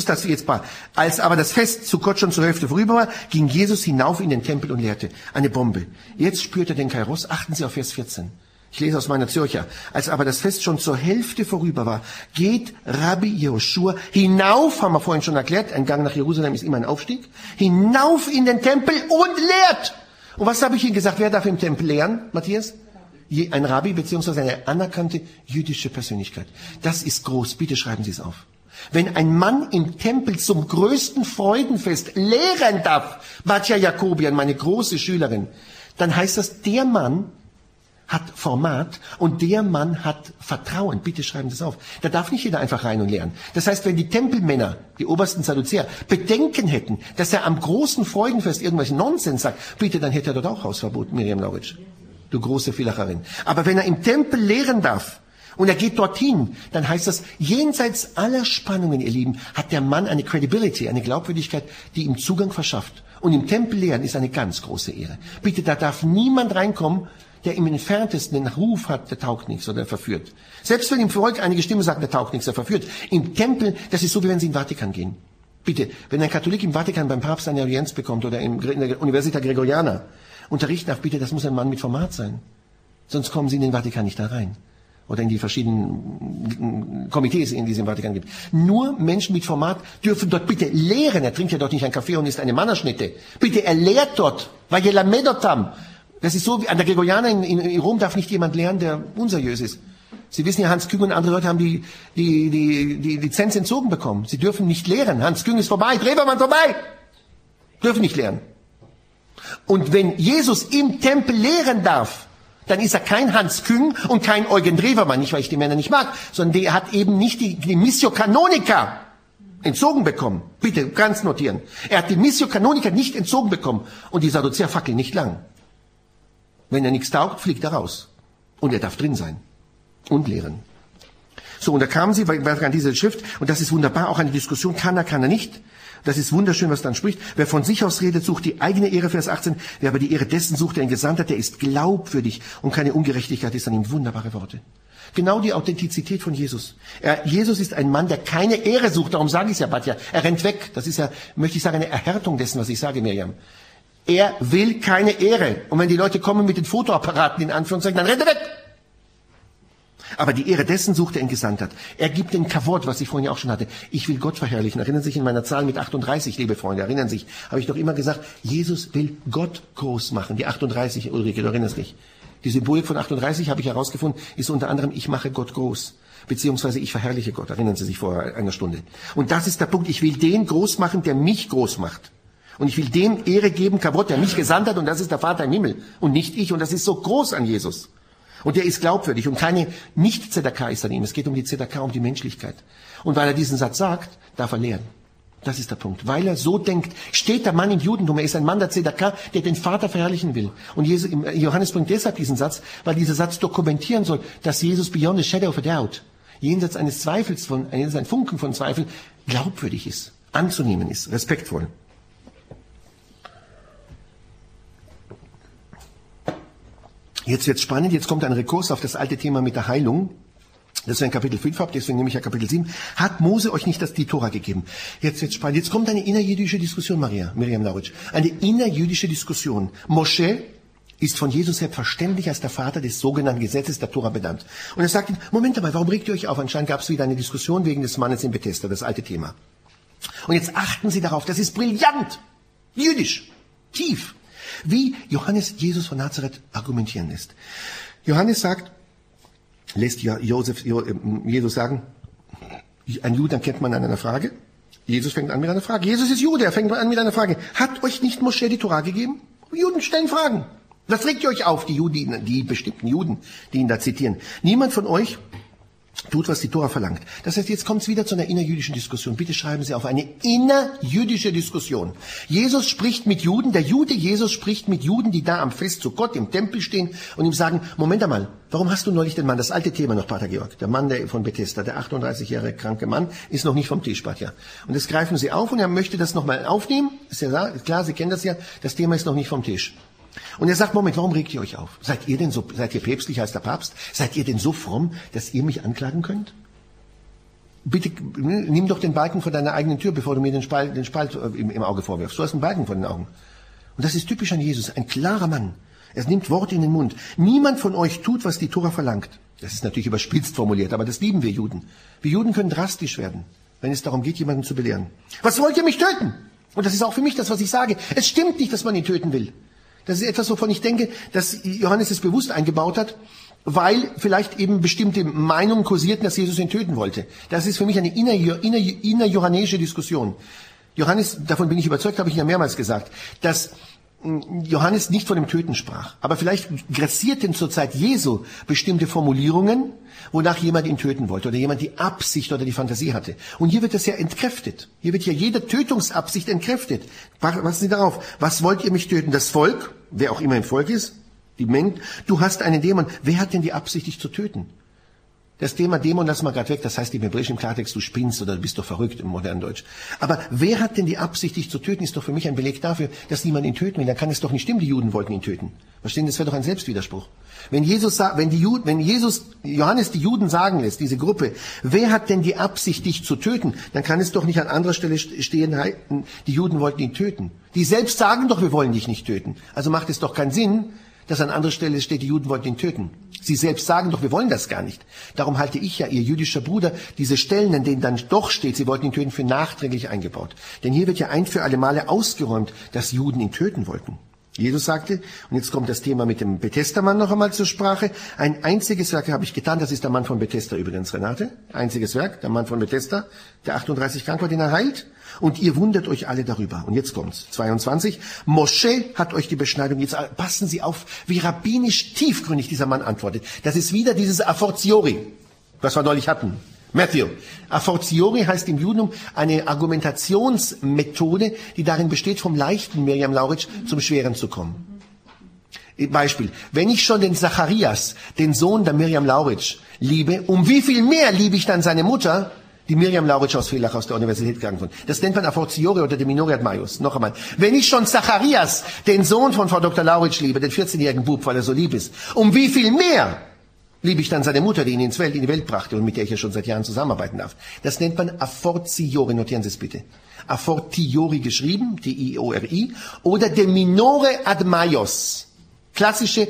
als aber das Fest zu Gott schon zur Hälfte vorüber war, ging Jesus hinauf in den Tempel und lehrte. Eine Bombe. Jetzt spürt er den Kairos. Achten Sie auf Vers 14. Ich lese aus meiner Zürcher. Als aber das Fest schon zur Hälfte vorüber war, geht Rabbi Jehoschua hinauf, haben wir vorhin schon erklärt, ein Gang nach Jerusalem ist immer ein Aufstieg, hinauf in den Tempel und lehrt. Und was habe ich Ihnen gesagt? Wer darf im Tempel lehren, Matthias? Ein Rabbi beziehungsweise eine anerkannte jüdische Persönlichkeit. Das ist groß. Bitte schreiben Sie es auf. Wenn ein Mann im Tempel zum größten Freudenfest lehren darf, Batja Jakobian, meine große Schülerin, dann heißt das, der Mann hat Format und der Mann hat Vertrauen. Bitte schreiben Sie es auf. Da darf nicht jeder einfach rein und lehren. Das heißt, wenn die Tempelmänner, die obersten Sadduzäer, Bedenken hätten, dass er am großen Freudenfest irgendwelchen Nonsens sagt, bitte, dann hätte er dort auch Hausverbot, Miriam Lauritsch, du große Villacherin. Aber wenn er im Tempel lehren darf, und er geht dorthin, dann heißt das, jenseits aller Spannungen, ihr Lieben, hat der Mann eine Credibility, eine Glaubwürdigkeit, die ihm Zugang verschafft. Und im Tempel lehren ist eine ganz große Ehre. Bitte, da darf niemand reinkommen, der im Entferntesten den Ruf hat, der taugt nichts oder der verführt. Selbst wenn im Volk einige Stimmen sagen, der taugt nichts, der verführt. Im Tempel, das ist so, wie wenn Sie in den Vatikan gehen. Bitte, wenn ein Katholik im Vatikan beim Papst eine Audienz bekommt oder in der Universität Gregoriana unterrichten darf, bitte, das muss ein Mann mit Format sein. Sonst kommen Sie in den Vatikan nicht da rein. Oder in die verschiedenen Komitees, in die es im Vatikan gibt. Nur Menschen mit Format dürfen dort bitte lehren. Er trinkt ja dort nicht einen Kaffee und isst eine Mannerschnitte. Bitte, er lehrt dort. Vayelamedotam. Das ist so, wie an der Gregoriana in Rom darf nicht jemand lehren, der unseriös ist. Sie wissen ja, Hans Küng und andere Leute haben die Lizenz entzogen bekommen. Sie dürfen nicht lehren. Hans Küng ist vorbei, Drewermann vorbei. Dürfen nicht lehren. Und wenn Jesus im Tempel lehren darf, dann ist er kein Hans Küng und kein Eugen Drewermann, nicht weil ich die Männer nicht mag, sondern der hat eben nicht die Missio Canonica entzogen bekommen. Bitte ganz notieren. Er hat die Missio Canonica nicht entzogen bekommen und die Sadduzäer fackeln nicht lang. Wenn er nichts taugt, fliegt er raus. Und er darf drin sein und lehren. So, und da kamen sie an diese Schrift und das ist wunderbar, auch eine Diskussion, kann er nicht. Das ist wunderschön, was dann spricht. Wer von sich aus redet, sucht die eigene Ehre, Vers 18. Wer aber die Ehre dessen sucht, der ihn gesandt hat, der ist glaubwürdig und keine Ungerechtigkeit ist an ihm. Wunderbare Worte. Genau die Authentizität von Jesus. Jesus ist ein Mann, der keine Ehre sucht. Darum sage ich es ja, Batja. Er rennt weg. Das ist ja, möchte ich sagen, eine Erhärtung dessen, was ich sage, Miriam. Er will keine Ehre. Und wenn die Leute kommen mit den Fotoapparaten, in Anführungszeichen, dann rennt er weg. Aber die Ehre dessen sucht, der ihn gesandt hat. Er gibt den Kavod, was ich vorhin ja auch schon hatte. Ich will Gott verherrlichen. Erinnern Sie sich in meiner Zahl mit 38, liebe Freunde, erinnern Sie sich, habe ich doch immer gesagt, Jesus will Gott groß machen. Die 38, Ulrike, du erinnerst dich. Die Symbolik von 38, habe ich herausgefunden, ist unter anderem, ich mache Gott groß. Beziehungsweise ich verherrliche Gott. Erinnern Sie sich vor einer Stunde. Und das ist der Punkt. Ich will den groß machen, der mich groß macht. Und ich will dem Ehre geben, Kavod, der mich gesandt hat, und das ist der Vater im Himmel. Und nicht ich. Und das ist so groß an Jesus. Und der ist glaubwürdig und keine Nicht-Zedakah ist an ihm. Es geht um die Zedakah, um die Menschlichkeit. Und weil er diesen Satz sagt, darf er lehren. Das ist der Punkt. Weil er so denkt, steht der Mann im Judentum. Er ist ein Mann der Zedakah, der den Vater verherrlichen will. Und Johannes bringt deshalb diesen Satz, weil dieser Satz dokumentieren soll, dass Jesus beyond a shadow of a doubt, jenseits eines Zweifels, jenseits ein Funken von Zweifel, glaubwürdig ist, anzunehmen ist, respektvoll. Jetzt wird's spannend, jetzt kommt ein Rekurs auf das alte Thema mit der Heilung. Das wir in Kapitel 5 habt, deswegen nehme ich ja Kapitel 7. Hat Mose euch nicht die Tora gegeben? Jetzt wird's spannend. Jetzt kommt eine innerjüdische Diskussion, Miriam Lauritsch. Eine innerjüdische Diskussion. Mosche ist von Jesus selbstverständlich als der Vater des sogenannten Gesetzes der Tora benannt. Und er sagt ihm, Moment mal, warum regt ihr euch auf? Anscheinend gab es wieder eine Diskussion wegen des Mannes in Bethesda, das alte Thema. Und jetzt achten Sie darauf, das ist brillant, jüdisch, tief. Wie Johannes Jesus von Nazareth argumentieren lässt. Johannes lässt Jesus sagen, ein Jude erkennt man an einer Frage. Jesus fängt an mit einer Frage. Jesus ist Jude, er fängt an mit einer Frage. Hat euch nicht Mosche die Tora gegeben? Juden stellen Fragen. Das regt ihr euch auf, die bestimmten Juden, die ihn da zitieren. Niemand von euch tut, was die Tora verlangt. Das heißt, jetzt kommt es wieder zu einer innerjüdischen Diskussion. Bitte schreiben Sie auf, eine innerjüdische Diskussion. Jesus spricht mit Juden, der Jude Jesus spricht mit Juden, die da am Fest zu Gott im Tempel stehen und ihm sagen, Moment einmal, warum hast du neulich den Mann, das alte Thema noch, Pater Georg, der Mann von Bethesda, der 38-jährige kranke Mann, ist noch nicht vom Tisch, Pater. Und das greifen Sie auf und er möchte das nochmal aufnehmen. Ist ja klar, Sie kennen das ja, das Thema ist noch nicht vom Tisch. Und er sagt, Moment, warum regt ihr euch auf? Seid ihr päpstlicher als der Papst? Seid ihr denn so fromm, dass ihr mich anklagen könnt? Bitte, nimm doch den Balken von deiner eigenen Tür, bevor du mir den Spalt im Auge vorwirfst. Du hast einen Balken vor den Augen. Und das ist typisch an Jesus, ein klarer Mann. Er nimmt Worte in den Mund. Niemand von euch tut, was die Tora verlangt. Das ist natürlich überspitzt formuliert, aber das lieben wir Juden. Wir Juden können drastisch werden, wenn es darum geht, jemanden zu belehren. Was wollt ihr mich töten? Und das ist auch für mich das, was ich sage. Es stimmt nicht, dass man ihn töten will. Das ist etwas, wovon ich denke, dass Johannes es bewusst eingebaut hat, weil vielleicht eben bestimmte Meinungen kursierten, dass Jesus ihn töten wollte. Das ist für mich eine innerjohannesische Diskussion. Johannes, davon bin ich überzeugt, habe ich ja mehrmals gesagt, dass Johannes nicht von dem Töten sprach. Aber vielleicht grassierten zur Zeit Jesu bestimmte Formulierungen, wonach jemand ihn töten wollte oder jemand die Absicht oder die Fantasie hatte. Und hier wird das ja entkräftet. Hier wird ja jede Tötungsabsicht entkräftet. Passen Sie darauf. Was wollt ihr mich töten? Das Volk, wer auch immer im Volk ist, die Menschen. Du hast einen Dämon. Wer hat denn die Absicht, dich zu töten? Das Thema Dämon, lass mal gerade weg, das heißt im Hebräischen Klartext, du spinnst oder du bist doch verrückt im modernen Deutsch. Aber wer hat denn die Absicht, dich zu töten, ist doch für mich ein Beleg dafür, dass niemand ihn töten will. Dann kann es doch nicht stimmen, die Juden wollten ihn töten. Verstehen, das wäre doch ein Selbstwiderspruch. Wenn Johannes die Juden sagen lässt, diese Gruppe, wer hat denn die Absicht, dich zu töten, dann kann es doch nicht an anderer Stelle stehen, die Juden wollten ihn töten. Die selbst sagen doch, wir wollen dich nicht töten. Also macht es doch keinen Sinn, dass an anderer Stelle steht, die Juden wollten ihn töten. Sie selbst sagen doch, wir wollen das gar nicht. Darum halte ich ja, ihr jüdischer Bruder, diese Stellen, an denen dann doch steht, sie wollten ihn töten, für nachträglich eingebaut. Denn hier wird ja ein für alle Male ausgeräumt, dass Juden ihn töten wollten. Jesus sagte, und jetzt kommt das Thema mit dem Bethesda-Mann noch einmal zur Sprache, ein einziges Werk habe ich getan, das ist der Mann von Bethesda übrigens, Renate, einziges Werk, der Mann von Bethesda, der 38 krank war, den er heilt, und ihr wundert euch alle darüber. Und jetzt kommt's, 22, Mosche hat euch die Beschneidung, jetzt passen Sie auf, wie rabbinisch tiefgründig dieser Mann antwortet. Das ist wieder dieses a fortiori, was wir neulich hatten. Matthew. A fortiori heißt im Judentum eine Argumentationsmethode, die darin besteht, vom leichten Miriam Lauritsch zum schweren zu kommen. Beispiel. Wenn ich schon den Zacharias, den Sohn der Miriam Lauritsch, liebe, um wie viel mehr liebe ich dann seine Mutter, die Miriam Lauritsch aus Villach aus der Universität gegangen von. Das nennt man a fortiori oder de minore ad maius. Noch einmal. Wenn ich schon Zacharias, den Sohn von Frau Dr. Lauritsch liebe, den 14-jährigen Bub, weil er so lieb ist, um wie viel mehr liebe ich dann seine Mutter, die ihn in die Welt brachte und mit der ich ja schon seit Jahren zusammenarbeiten darf. Das nennt man a fortiori, notieren Sie es bitte. A fortiori geschrieben, D-I-O-R-I, oder de minore ad maius. Klassische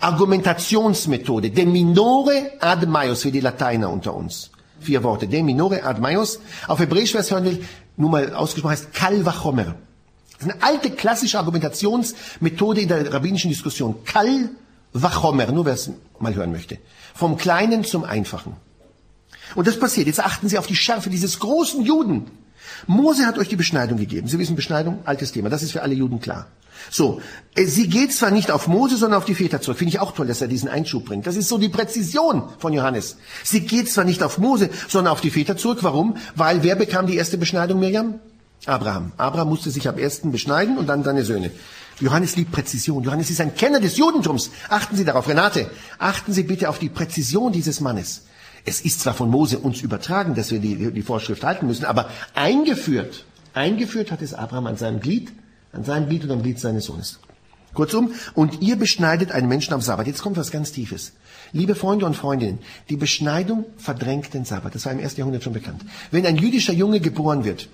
Argumentationsmethode. De minore ad maius, für die Lateiner unter uns. 4 Worte. De minore ad maius. Auf Hebräisch, wer es hören will, nur mal ausgesprochen heißt Kal vachomer. Das ist eine alte klassische Argumentationsmethode in der rabbinischen Diskussion. Kal vachomer, nur wer es mal hören möchte. Vom Kleinen zum Einfachen. Und das passiert. Jetzt achten Sie auf die Schärfe dieses großen Juden. Mose hat euch die Beschneidung gegeben. Sie wissen, Beschneidung, altes Thema. Das ist für alle Juden klar. So, sie geht zwar nicht auf Mose, sondern auf die Väter zurück. Finde ich auch toll, dass er diesen Einschub bringt. Das ist so die Präzision von Johannes. Sie geht zwar nicht auf Mose, sondern auf die Väter zurück. Warum? Weil wer bekam die erste Beschneidung, Miriam? Abraham. Abraham musste sich am ersten beschneiden und dann seine Söhne. Johannes liebt Präzision. Johannes ist ein Kenner des Judentums. Achten Sie darauf, Renate. Achten Sie bitte auf die Präzision dieses Mannes. Es ist zwar von Mose uns übertragen, dass wir die Vorschrift halten müssen, aber eingeführt hat es Abraham an seinem Glied und am Glied seines Sohnes. Kurzum, und ihr beschneidet einen Menschen am Sabbat. Jetzt kommt was ganz Tiefes. Liebe Freunde und Freundinnen, die Beschneidung verdrängt den Sabbat. Das war im 1. Jahrhundert schon bekannt. Wenn ein jüdischer Junge geboren wird,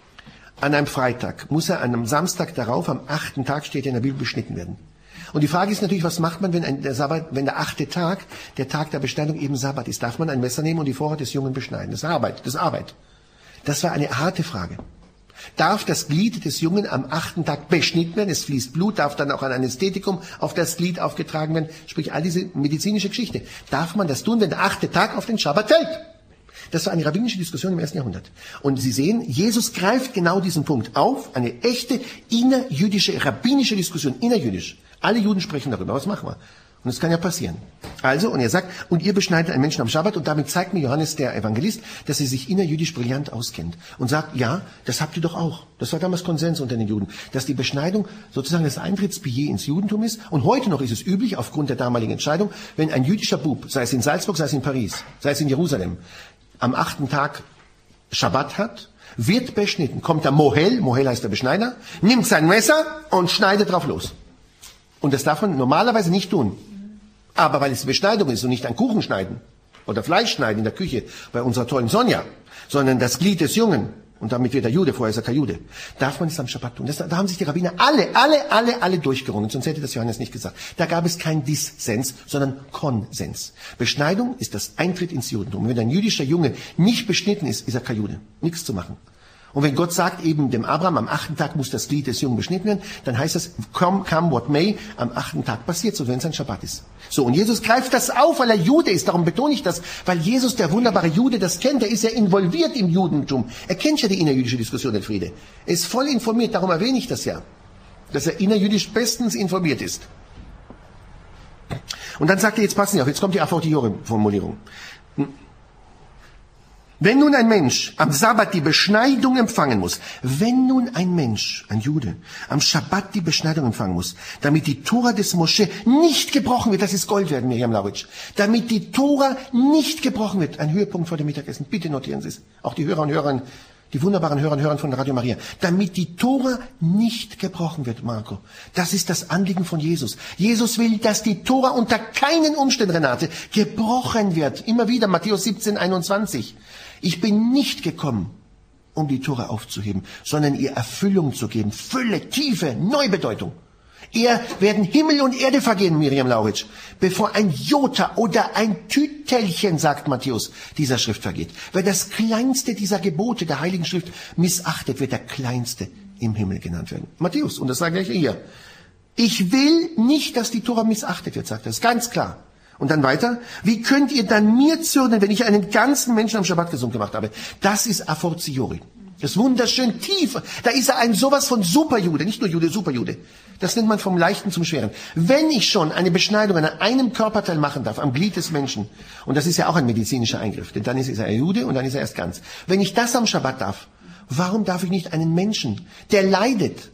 an einem Freitag, muss er an einem Samstag darauf, am 8. Tag steht er in der Bibel, beschnitten werden. Und die Frage ist natürlich, was macht man, wenn der 8. Tag, der Tag der Beschneidung eben Sabbat ist? Darf man ein Messer nehmen und die Vorhaut des Jungen beschneiden? Das ist Arbeit. Das war eine harte Frage. Darf das Glied des Jungen am 8. Tag beschnitten werden? Es fließt Blut, darf dann auch ein Anästhetikum auf das Glied aufgetragen werden? Sprich, all diese medizinische Geschichte. Darf man das tun, wenn der 8. Tag auf den Schabbat fällt? Das war eine rabbinische Diskussion im 1. Jahrhundert. Und Sie sehen, Jesus greift genau diesen Punkt auf. Eine echte innerjüdische, rabbinische Diskussion, innerjüdisch. Alle Juden sprechen darüber. Was machen wir? Und das kann ja passieren. Also, und er sagt, und ihr beschneidet einen Menschen am Schabbat, und damit zeigt mir Johannes, der Evangelist, dass er sich innerjüdisch brillant auskennt. Und sagt, ja, das habt ihr doch auch. Das war damals Konsens unter den Juden. Dass die Beschneidung sozusagen das Eintrittsbillet ins Judentum ist. Und heute noch ist es üblich, aufgrund der damaligen Entscheidung, wenn ein jüdischer Bub, sei es in Salzburg, sei es in Paris, sei es in Jerusalem, am 8. Tag Schabbat hat, wird beschnitten, kommt der Mohel heißt der Beschneider, nimmt sein Messer und schneidet drauf los. Und das darf man normalerweise nicht tun. Aber weil es Beschneidung ist und nicht ein Kuchen schneiden oder Fleisch schneiden in der Küche bei unserer tollen Sonja, sondern das Glied des Jungen, und damit wird er Jude, vorher ist er kein Jude, darf man es am Schabbat tun. Da haben sich die Rabbiner alle durchgerungen, sonst hätte das Johannes nicht gesagt. Da gab es kein Dissens, sondern Konsens. Beschneidung ist das Eintritt ins Judentum. Und wenn ein jüdischer Junge nicht beschnitten ist, ist er kein Jude. Nichts zu machen. Und wenn Gott sagt eben dem Abraham, am 8. Tag muss das Glied des Jungen beschnitten werden, dann heißt das, come what may, am 8. Tag passiert, so wenn es ein Schabbat ist. So, und Jesus greift das auf, weil er Jude ist, darum betone ich das, weil Jesus, der wunderbare Jude, das kennt, er ist ja involviert im Judentum. Er kennt ja die innerjüdische Diskussion, der Friede. Er ist voll informiert, darum erwähne ich das ja, dass er innerjüdisch bestens informiert ist. Und dann sagt er, jetzt passen Sie auf, jetzt kommt die a fortiori-Formulierung. Wenn nun ein Mensch am Sabbat die Beschneidung empfangen muss, wenn nun ein Mensch, ein Jude, am Schabbat die Beschneidung empfangen muss, damit die Tora des Mosche nicht gebrochen wird, das ist Gold werden, Miriam Lauritsch, damit die Tora nicht gebrochen wird, ein Höhepunkt vor dem Mittagessen, bitte notieren Sie es, auch die Hörer und Hörerinnen, die wunderbaren Hörer und Hörer von Radio Maria, damit die Tora nicht gebrochen wird, Marco. Das ist das Anliegen von Jesus. Jesus will, dass die Tora unter keinen Umständen, Renate, gebrochen wird. Immer wieder, Matthäus 17, 21. Ich bin nicht gekommen, um die Tora aufzuheben, sondern ihr Erfüllung zu geben. Fülle, Tiefe, Neubedeutung. Eher werden Himmel und Erde vergehen, Miriam Lauritsch, bevor ein Jota oder ein Tütelchen, sagt Matthäus, dieser Schrift vergeht. Wer das kleinste dieser Gebote der Heiligen Schrift missachtet, wird der kleinste im Himmel genannt werden. Matthäus, und das sage ich hier. Ich will nicht, dass die Tora missachtet wird, sagt er. Das ist ganz klar. Und dann weiter, wie könnt ihr dann mir zürnen, wenn ich einen ganzen Menschen am Schabbat gesund gemacht habe? Das ist a fortiori. Das ist wunderschön tief. Da ist er ein sowas von Superjude, nicht nur Jude, Superjude. Das nennt man vom Leichten zum Schweren. Wenn ich schon eine Beschneidung an einem Körperteil machen darf, am Glied des Menschen, und das ist ja auch ein medizinischer Eingriff, denn dann ist er Jude und dann ist er erst ganz. Wenn ich das am Schabbat darf, warum darf ich nicht einen Menschen, der leidet,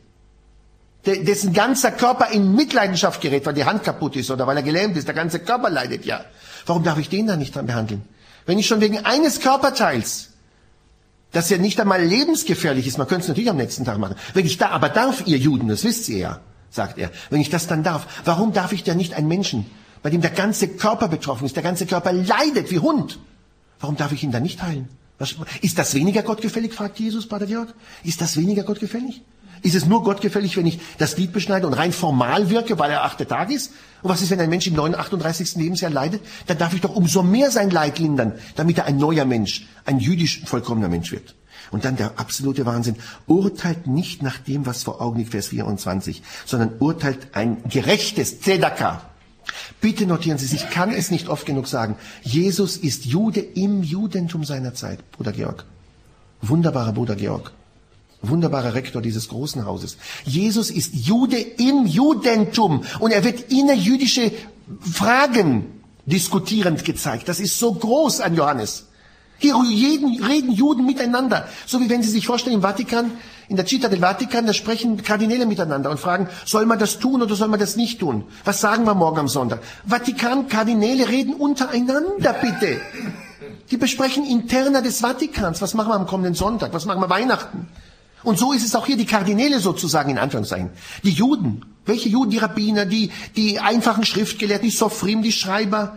dessen ganzer Körper in Mitleidenschaft gerät, weil die Hand kaputt ist oder weil er gelähmt ist, der ganze Körper leidet ja. Warum darf ich den dann nicht dran behandeln? Wenn ich schon wegen eines Körperteils, das ja nicht einmal lebensgefährlich ist, man könnte es natürlich am nächsten Tag machen. Wenn ich da, aber darf ihr Juden, das wisst ihr ja, sagt er, wenn ich das dann darf, warum darf ich denn nicht einen Menschen, bei dem der ganze Körper betroffen ist, der ganze Körper leidet wie Hund, warum darf ich ihn dann nicht heilen? Ist das weniger gottgefällig, fragt Jesus, Pater Georg? Ist das weniger gottgefällig? Ist es nur gottgefällig, wenn ich das Glied beschneide und rein formal wirke, weil er 8. Tag ist? Und was ist, wenn ein Mensch im 38. Lebensjahr leidet? Dann darf ich doch umso mehr sein Leid lindern, damit er ein neuer Mensch, ein jüdisch vollkommener Mensch wird. Und dann der absolute Wahnsinn. Urteilt nicht nach dem, was vor Augen liegt, Vers 24, sondern urteilt ein gerechtes Tzedakah. Bitte notieren Sie sich, ich kann es nicht oft genug sagen. Jesus ist Jude im Judentum seiner Zeit, Bruder Georg. Wunderbarer Bruder Georg. Wunderbarer Rektor dieses großen Hauses. Jesus ist Jude im Judentum und er wird innerjüdische Fragen diskutierend gezeigt. Das ist so groß an Johannes. Hier reden Juden miteinander. So wie wenn Sie sich vorstellen, im Vatikan, in der Città del Vatikan, da sprechen Kardinäle miteinander und fragen, soll man das tun oder soll man das nicht tun? Was sagen wir morgen am Sonntag? Vatikan-Kardinäle reden untereinander, bitte. Die besprechen interner des Vatikans. Was machen wir am kommenden Sonntag? Was machen wir Weihnachten? Und so ist es auch hier, die Kardinäle sozusagen, in Anführungszeichen. Die Juden. Welche Juden? Die Rabbiner, die einfachen Schriftgelehrten, die Sophrim, die Schreiber,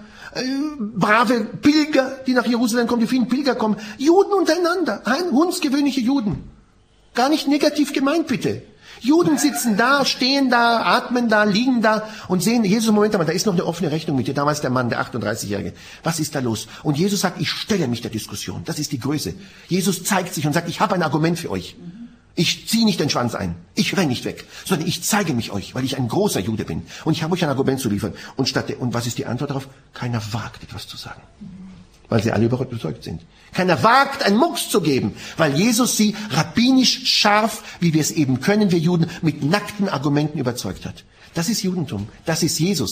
brave Pilger, die nach Jerusalem kommen, die vielen Pilger kommen. Juden untereinander. Hundsgewöhnliche Juden. Gar nicht negativ gemeint, bitte. Juden sitzen da, stehen da, atmen da, liegen da und sehen, Jesus, Moment mal, da ist noch eine offene Rechnung mit dir. Damals der Mann, der 38-Jährige. Was ist da los? Und Jesus sagt, ich stelle mich der Diskussion. Das ist die Größe. Jesus zeigt sich und sagt, ich habe ein Argument für euch. Ich ziehe nicht den Schwanz ein. Ich renne nicht weg. Sondern ich zeige mich euch, weil ich ein großer Jude bin. Und ich habe euch ein Argument zu liefern. Und was ist die Antwort darauf? Keiner wagt, etwas zu sagen. Weil sie alle überzeugt sind. Keiner wagt, einen Mucks zu geben, weil Jesus sie rabbinisch scharf, wie wir es eben können, wir Juden, mit nackten Argumenten überzeugt hat. Das ist Judentum. Das ist Jesus.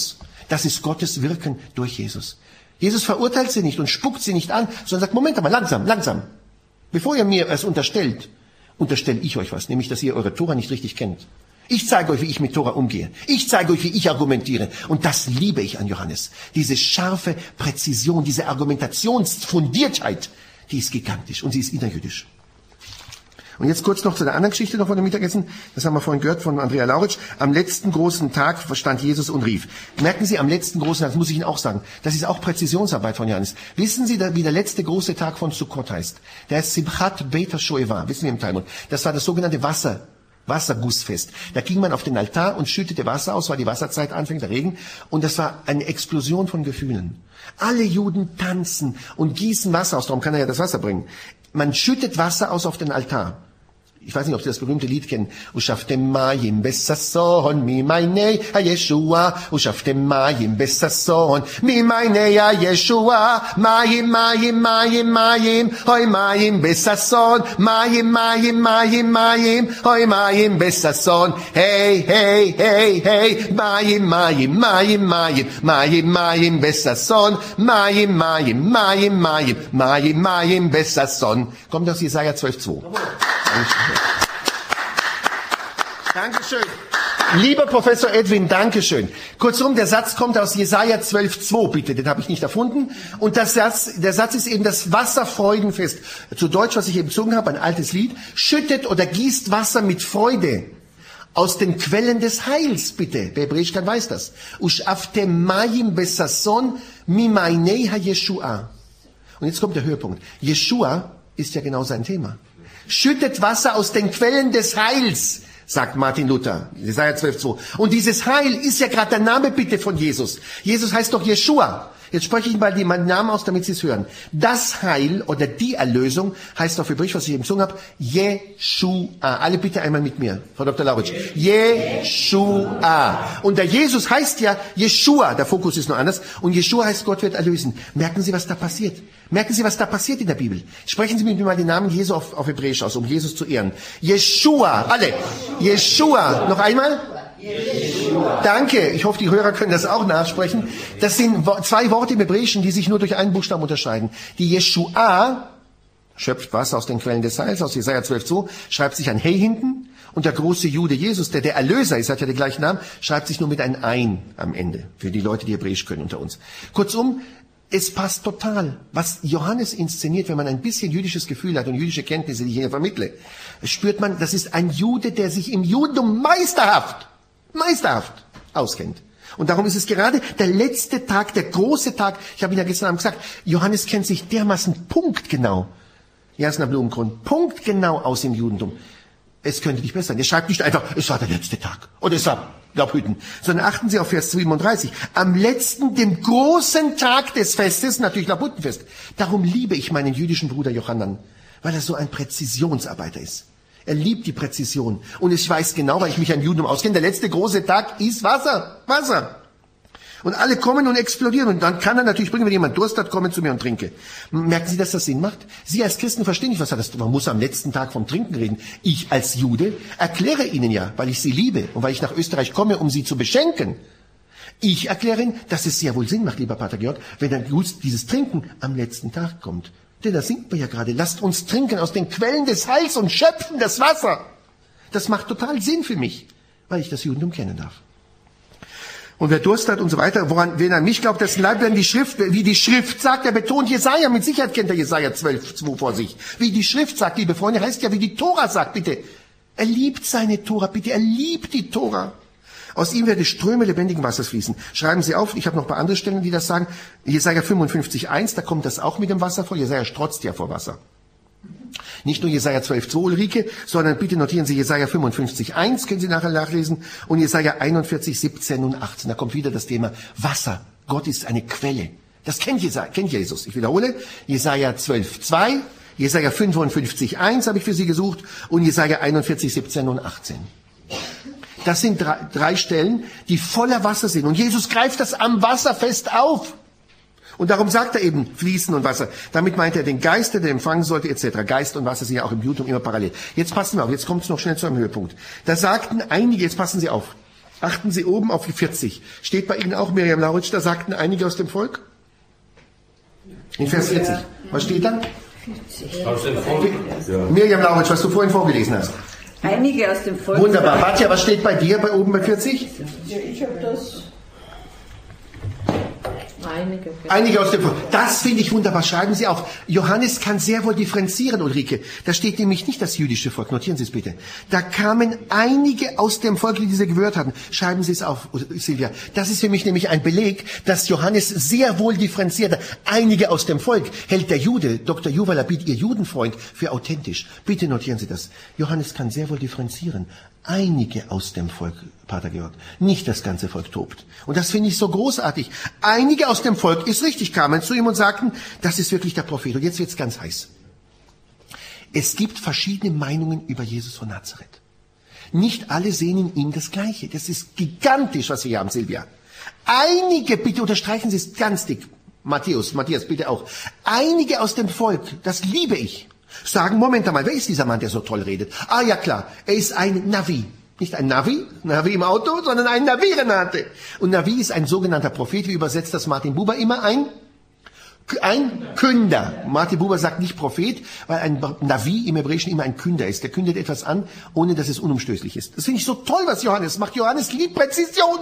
Das ist Gottes Wirken durch Jesus. Jesus verurteilt sie nicht und spuckt sie nicht an, sondern sagt, Moment mal, langsam. Bevor ihr mir es unterstellt, unterstelle ich euch was, nämlich, dass ihr eure Tora nicht richtig kennt. Ich zeige euch, wie ich mit Tora umgehe. Ich zeige euch, wie ich argumentiere. Und das liebe ich an Johannes. Diese scharfe Präzision, diese Argumentationsfundiertheit, die ist gigantisch und sie ist innerjüdisch. Und jetzt kurz noch zu der anderen Geschichte noch von dem Mittagessen. Das haben wir vorhin gehört von Andrea Lauritsch. Am letzten großen Tag stand Jesus und rief. Merken Sie, am letzten großen Tag, das muss ich Ihnen auch sagen, das ist auch Präzisionsarbeit von Johannes. Wissen Sie, wie der letzte große Tag von Sukkot heißt? Der heißt Simchat Beit HaShoeva, wissen wir im Talmud. Das war das sogenannte Wassergussfest. Da ging man auf den Altar und schüttete Wasser aus, weil die Wasserzeit anfängt, der Regen. Und das war eine Explosion von Gefühlen. Alle Juden tanzen und gießen Wasser aus, darum kann er ja das Wasser bringen. Man schüttet Wasser aus auf den Altar. Ich weiß nicht, ob Sie das berühmte Lied kennen. Ushaftem mayim besasson, mi mainei ha-Yeshua. Ushaftem mayim besasson, mi mainei ha-Yeshua. Mayim, mayim, mayim, mayim, hoi mayim besasson. Mayim, mayim, mayim, mayim, hoi mayim besasson. Hey, hey, hey, hey. Mayim, mayim, mayim, mayim, mayim, mayim besasson. Mayim, mayim, mayim, mayim, mayim, mayim besasson. Kommt aus Jesaja 12,2. Dankeschön. Lieber Professor Edwin, Dankeschön. Kurzum, der Satz kommt aus Jesaja 12,2, bitte, den habe ich nicht erfunden. Und der Satz ist eben das Wasserfreudenfest. Zu Deutsch, was ich eben gesungen habe, ein altes Lied. Schüttet oder gießt Wasser mit Freude aus den Quellen des Heils, bitte. Wer Hebräisch kann, weiß das. Ushaftem mayim besasson mimainei ha-Yeshua. Und jetzt kommt der Höhepunkt. Yeshua ist ja genau sein Thema. Schüttet Wasser aus den Quellen des Heils, sagt Martin Luther, Jesaja 12,2. Und dieses Heil ist ja gerade der Name bitte von Jesus. Jesus heißt doch Jeshua. Jetzt spreche ich mal meinen Namen aus, damit Sie es hören. Das Heil oder die Erlösung heißt auf Hebräisch, was ich eben gesungen habe, Jeshua. Alle bitte einmal mit mir, Frau Dr. Lauritsch. Jeshua. Und der Jesus heißt ja Jeshua. Der Fokus ist nur anders. Und Jeshua heißt, Gott wird erlösen. Merken Sie, was da passiert? Merken Sie, was da passiert in der Bibel? Sprechen Sie mit mir mal den Namen Jesu auf Hebräisch aus, um Jesus zu ehren. Jeshua. Alle. Jeshua. Noch einmal? Jeshua. Danke. Ich hoffe, die Hörer können das auch nachsprechen. Das sind zwei Worte im Hebräischen, die sich nur durch einen Buchstaben unterscheiden. Die Jeshua schöpft Wasser aus den Quellen des Heils, aus Jesaja 12,2, schreibt sich ein Hey hinten. Und der große Jude Jesus, der Erlöser ist, hat ja den gleichen Namen, schreibt sich nur mit einem Ein am Ende. Für die Leute, die Hebräisch können unter uns. Kurzum, es passt total, was Johannes inszeniert, wenn man ein bisschen jüdisches Gefühl hat und jüdische Kenntnisse, die ich hier vermittle. Spürt man, das ist ein Jude, der sich im Judentum meisterhaft auskennt. Und darum ist es gerade der letzte Tag, der große Tag. Ich habe Ihnen ja gestern Abend gesagt, Johannes kennt sich dermaßen punktgenau, Jasna Blumengrund, punktgenau aus im Judentum. Es könnte nicht besser sein. Er schreibt nicht einfach, es war der letzte Tag oder es war Laubhütten, sondern achten Sie auf Vers 37. Am letzten, dem großen Tag des Festes, natürlich Laubhüttenfest. Darum liebe ich meinen jüdischen Bruder Johannan, weil er so ein Präzisionsarbeiter ist. Er liebt die Präzision. Und ich weiß genau, weil ich mich an Judentum auskenne, der letzte große Tag ist Wasser. Und alle kommen und explodieren. Und dann kann er natürlich bringen, wenn jemand Durst hat, komme zu mir und trinke. Merken Sie, dass das Sinn macht? Sie als Christen verstehen nicht, was das. Man muss am letzten Tag vom Trinken reden. Ich als Jude erkläre Ihnen ja, weil ich Sie liebe und weil ich nach Österreich komme, um Sie zu beschenken. Ich erkläre Ihnen, dass es sehr wohl Sinn macht, lieber Pater Georg, wenn dann dieses Trinken am letzten Tag kommt. Denn da singt man ja gerade, lasst uns trinken aus den Quellen des Heils und schöpfen das Wasser. Das macht total Sinn für mich, weil ich das Judentum kennen darf. Und wer Durst hat und so weiter, wen an mich glaubt, dessen Leib werden die Schrift, wie die Schrift sagt, er betont Jesaja, mit Sicherheit kennt er Jesaja 12,2 vor sich. Wie die Schrift sagt, liebe Freunde, heißt ja, wie die Tora sagt, bitte. Er liebt seine Tora, bitte, er liebt die Tora. Aus ihm werden Ströme lebendigen Wassers fließen. Schreiben Sie auf, ich habe noch ein paar andere Stellen, die das sagen. Jesaja 55,1, da kommt das auch mit dem Wasser vor. Jesaja strotzt ja vor Wasser. Nicht nur Jesaja 12,2, Ulrike, sondern bitte notieren Sie Jesaja 55,1, können Sie nachher nachlesen, und Jesaja 41, 17 und 18. Da kommt wieder das Thema Wasser. Gott ist eine Quelle. Das kennt Jesus. Ich wiederhole, Jesaja 12,2, Jesaja 55,1 habe ich für Sie gesucht und Jesaja 41, 17 und 18. Das sind drei Stellen, die voller Wasser sind. Und Jesus greift das am Wasserfest auf. Und darum sagt er eben Fließen und Wasser. Damit meint er den Geist, der empfangen sollte, etc. Geist und Wasser sind ja auch im Judentum immer parallel. Jetzt passen wir auf, jetzt kommt es noch schnell zu einem Höhepunkt. Da sagten einige, jetzt passen Sie auf, Achten Sie oben auf die 40. Steht bei Ihnen auch, Miriam Lauritsch, da sagten einige aus dem Volk? In Vers 40. Was steht da? Aus dem Volk. Ja. Miriam Lauritsch, was du vorhin vorgelesen hast. Einige aus dem Volk. Wunderbar. Batja, was steht bei dir bei oben bei 40? Ja, ich habe das. Einige aus dem Volk. Das finde ich wunderbar. Schreiben Sie auf. Johannes kann sehr wohl differenzieren, Ulrike. Da steht nämlich nicht das jüdische Volk. Notieren Sie es bitte. Da kamen einige aus dem Volk, die diese gehört hatten. Schreiben Sie es auf, Silvia. Das ist für mich nämlich ein Beleg, dass Johannes sehr wohl differenziert. Einige aus dem Volk hält der Jude, Dr. Yuval Lapid, Ihr Judenfreund, für authentisch. Bitte notieren Sie das. Johannes kann sehr wohl differenzieren. Einige aus dem Volk, Pater Georg, nicht das ganze Volk tobt. Und das finde ich so großartig. Einige aus dem Volk, ist richtig, kamen zu ihm und sagten, das ist wirklich der Prophet. Und jetzt wird's ganz heiß. Es gibt verschiedene Meinungen über Jesus von Nazareth. Nicht alle sehen in ihm das Gleiche. Das ist gigantisch, was wir hier haben, Silvia. Einige, bitte unterstreichen Sie es ganz dick, Matthias, bitte auch. Einige aus dem Volk, das liebe ich, sagen, Moment einmal, wer ist dieser Mann, der so toll redet? Ah ja klar, er ist ein Navi. Nicht ein Navi im Auto, sondern ein Navi, Renate. Und Navi ist ein sogenannter Prophet, wie übersetzt das Martin Buber immer, ein Künder. Martin Buber sagt nicht Prophet, weil ein Navi im Hebräischen immer ein Künder ist. Der kündet etwas an, ohne dass es unumstößlich ist. Das finde ich so toll, was Johannes macht. Johannes liebt Präzision.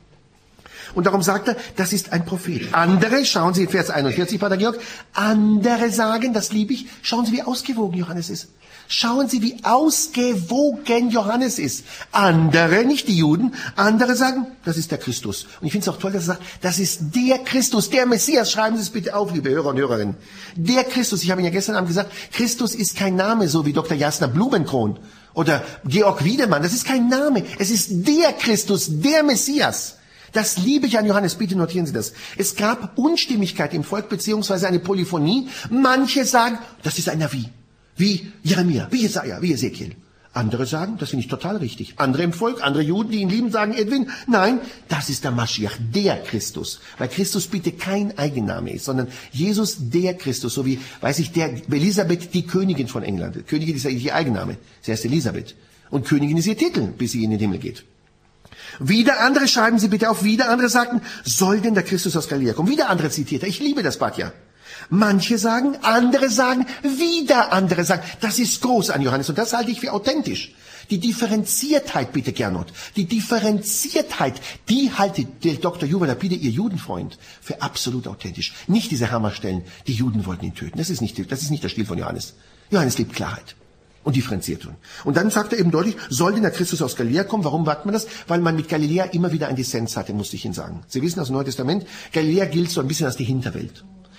Und darum sagt er, das ist ein Prophet. Andere, schauen Sie in Vers 41, Pater Georg, andere sagen, das liebe ich, schauen Sie, wie ausgewogen Johannes ist. Schauen Sie, wie ausgewogen Johannes ist. Andere, nicht die Juden, andere sagen, das ist der Christus. Und ich finde es auch toll, dass er sagt, das ist der Christus, der Messias. Schreiben Sie es bitte auf, liebe Hörer und Hörerinnen. Der Christus, ich habe Ihnen ja gestern Abend gesagt, Christus ist kein Name, so wie Dr. Jasna Blumenkron oder Georg Wiedemann. Das ist kein Name. Es ist der Christus, der Messias. Das liebe ich an Johannes, bitte notieren Sie das. Es gab Unstimmigkeit im Volk, beziehungsweise eine Polyphonie. Manche sagen, das ist ein Navi, wie Jeremia, wie Jesaja, wie Ezekiel. Andere sagen, das finde ich total richtig. Andere im Volk, andere Juden, die ihn lieben, sagen, Edwin, nein, das ist der Maschiach, der Christus. Weil Christus bitte kein Eigenname ist, sondern Jesus, der Christus. So wie, weiß ich, der Elisabeth, die Königin von England. Königin ist ja ihr Eigenname. Sie heißt Elisabeth. Und Königin ist ihr Titel, bis sie in den Himmel geht. Wieder andere, schreiben Sie bitte auf, wieder andere sagten, soll denn der Christus aus Galiläa kommen? Wieder andere zitiert er. Ich liebe das, Batja. Manche sagen, andere sagen, wieder andere sagen. Das ist groß an Johannes und das halte ich für authentisch. Die Differenziertheit, bitte Gernot, die Differenziertheit, die haltet der Dr. Yuval Lapid, Ihr Judenfreund, für absolut authentisch. Nicht diese Hammerstellen, die Juden wollten ihn töten. Das ist nicht der Stil von Johannes. Johannes liebt Klarheit. Und Differenzierung. Und dann sagt er eben deutlich, soll denn der Christus aus Galiläa kommen? Warum wagt man das? Weil man mit Galiläa immer wieder ein Dissens hatte, musste ich Ihnen sagen. Sie wissen aus dem Neuen Testament, Galiläa gilt so ein bisschen als die Hinterwelt.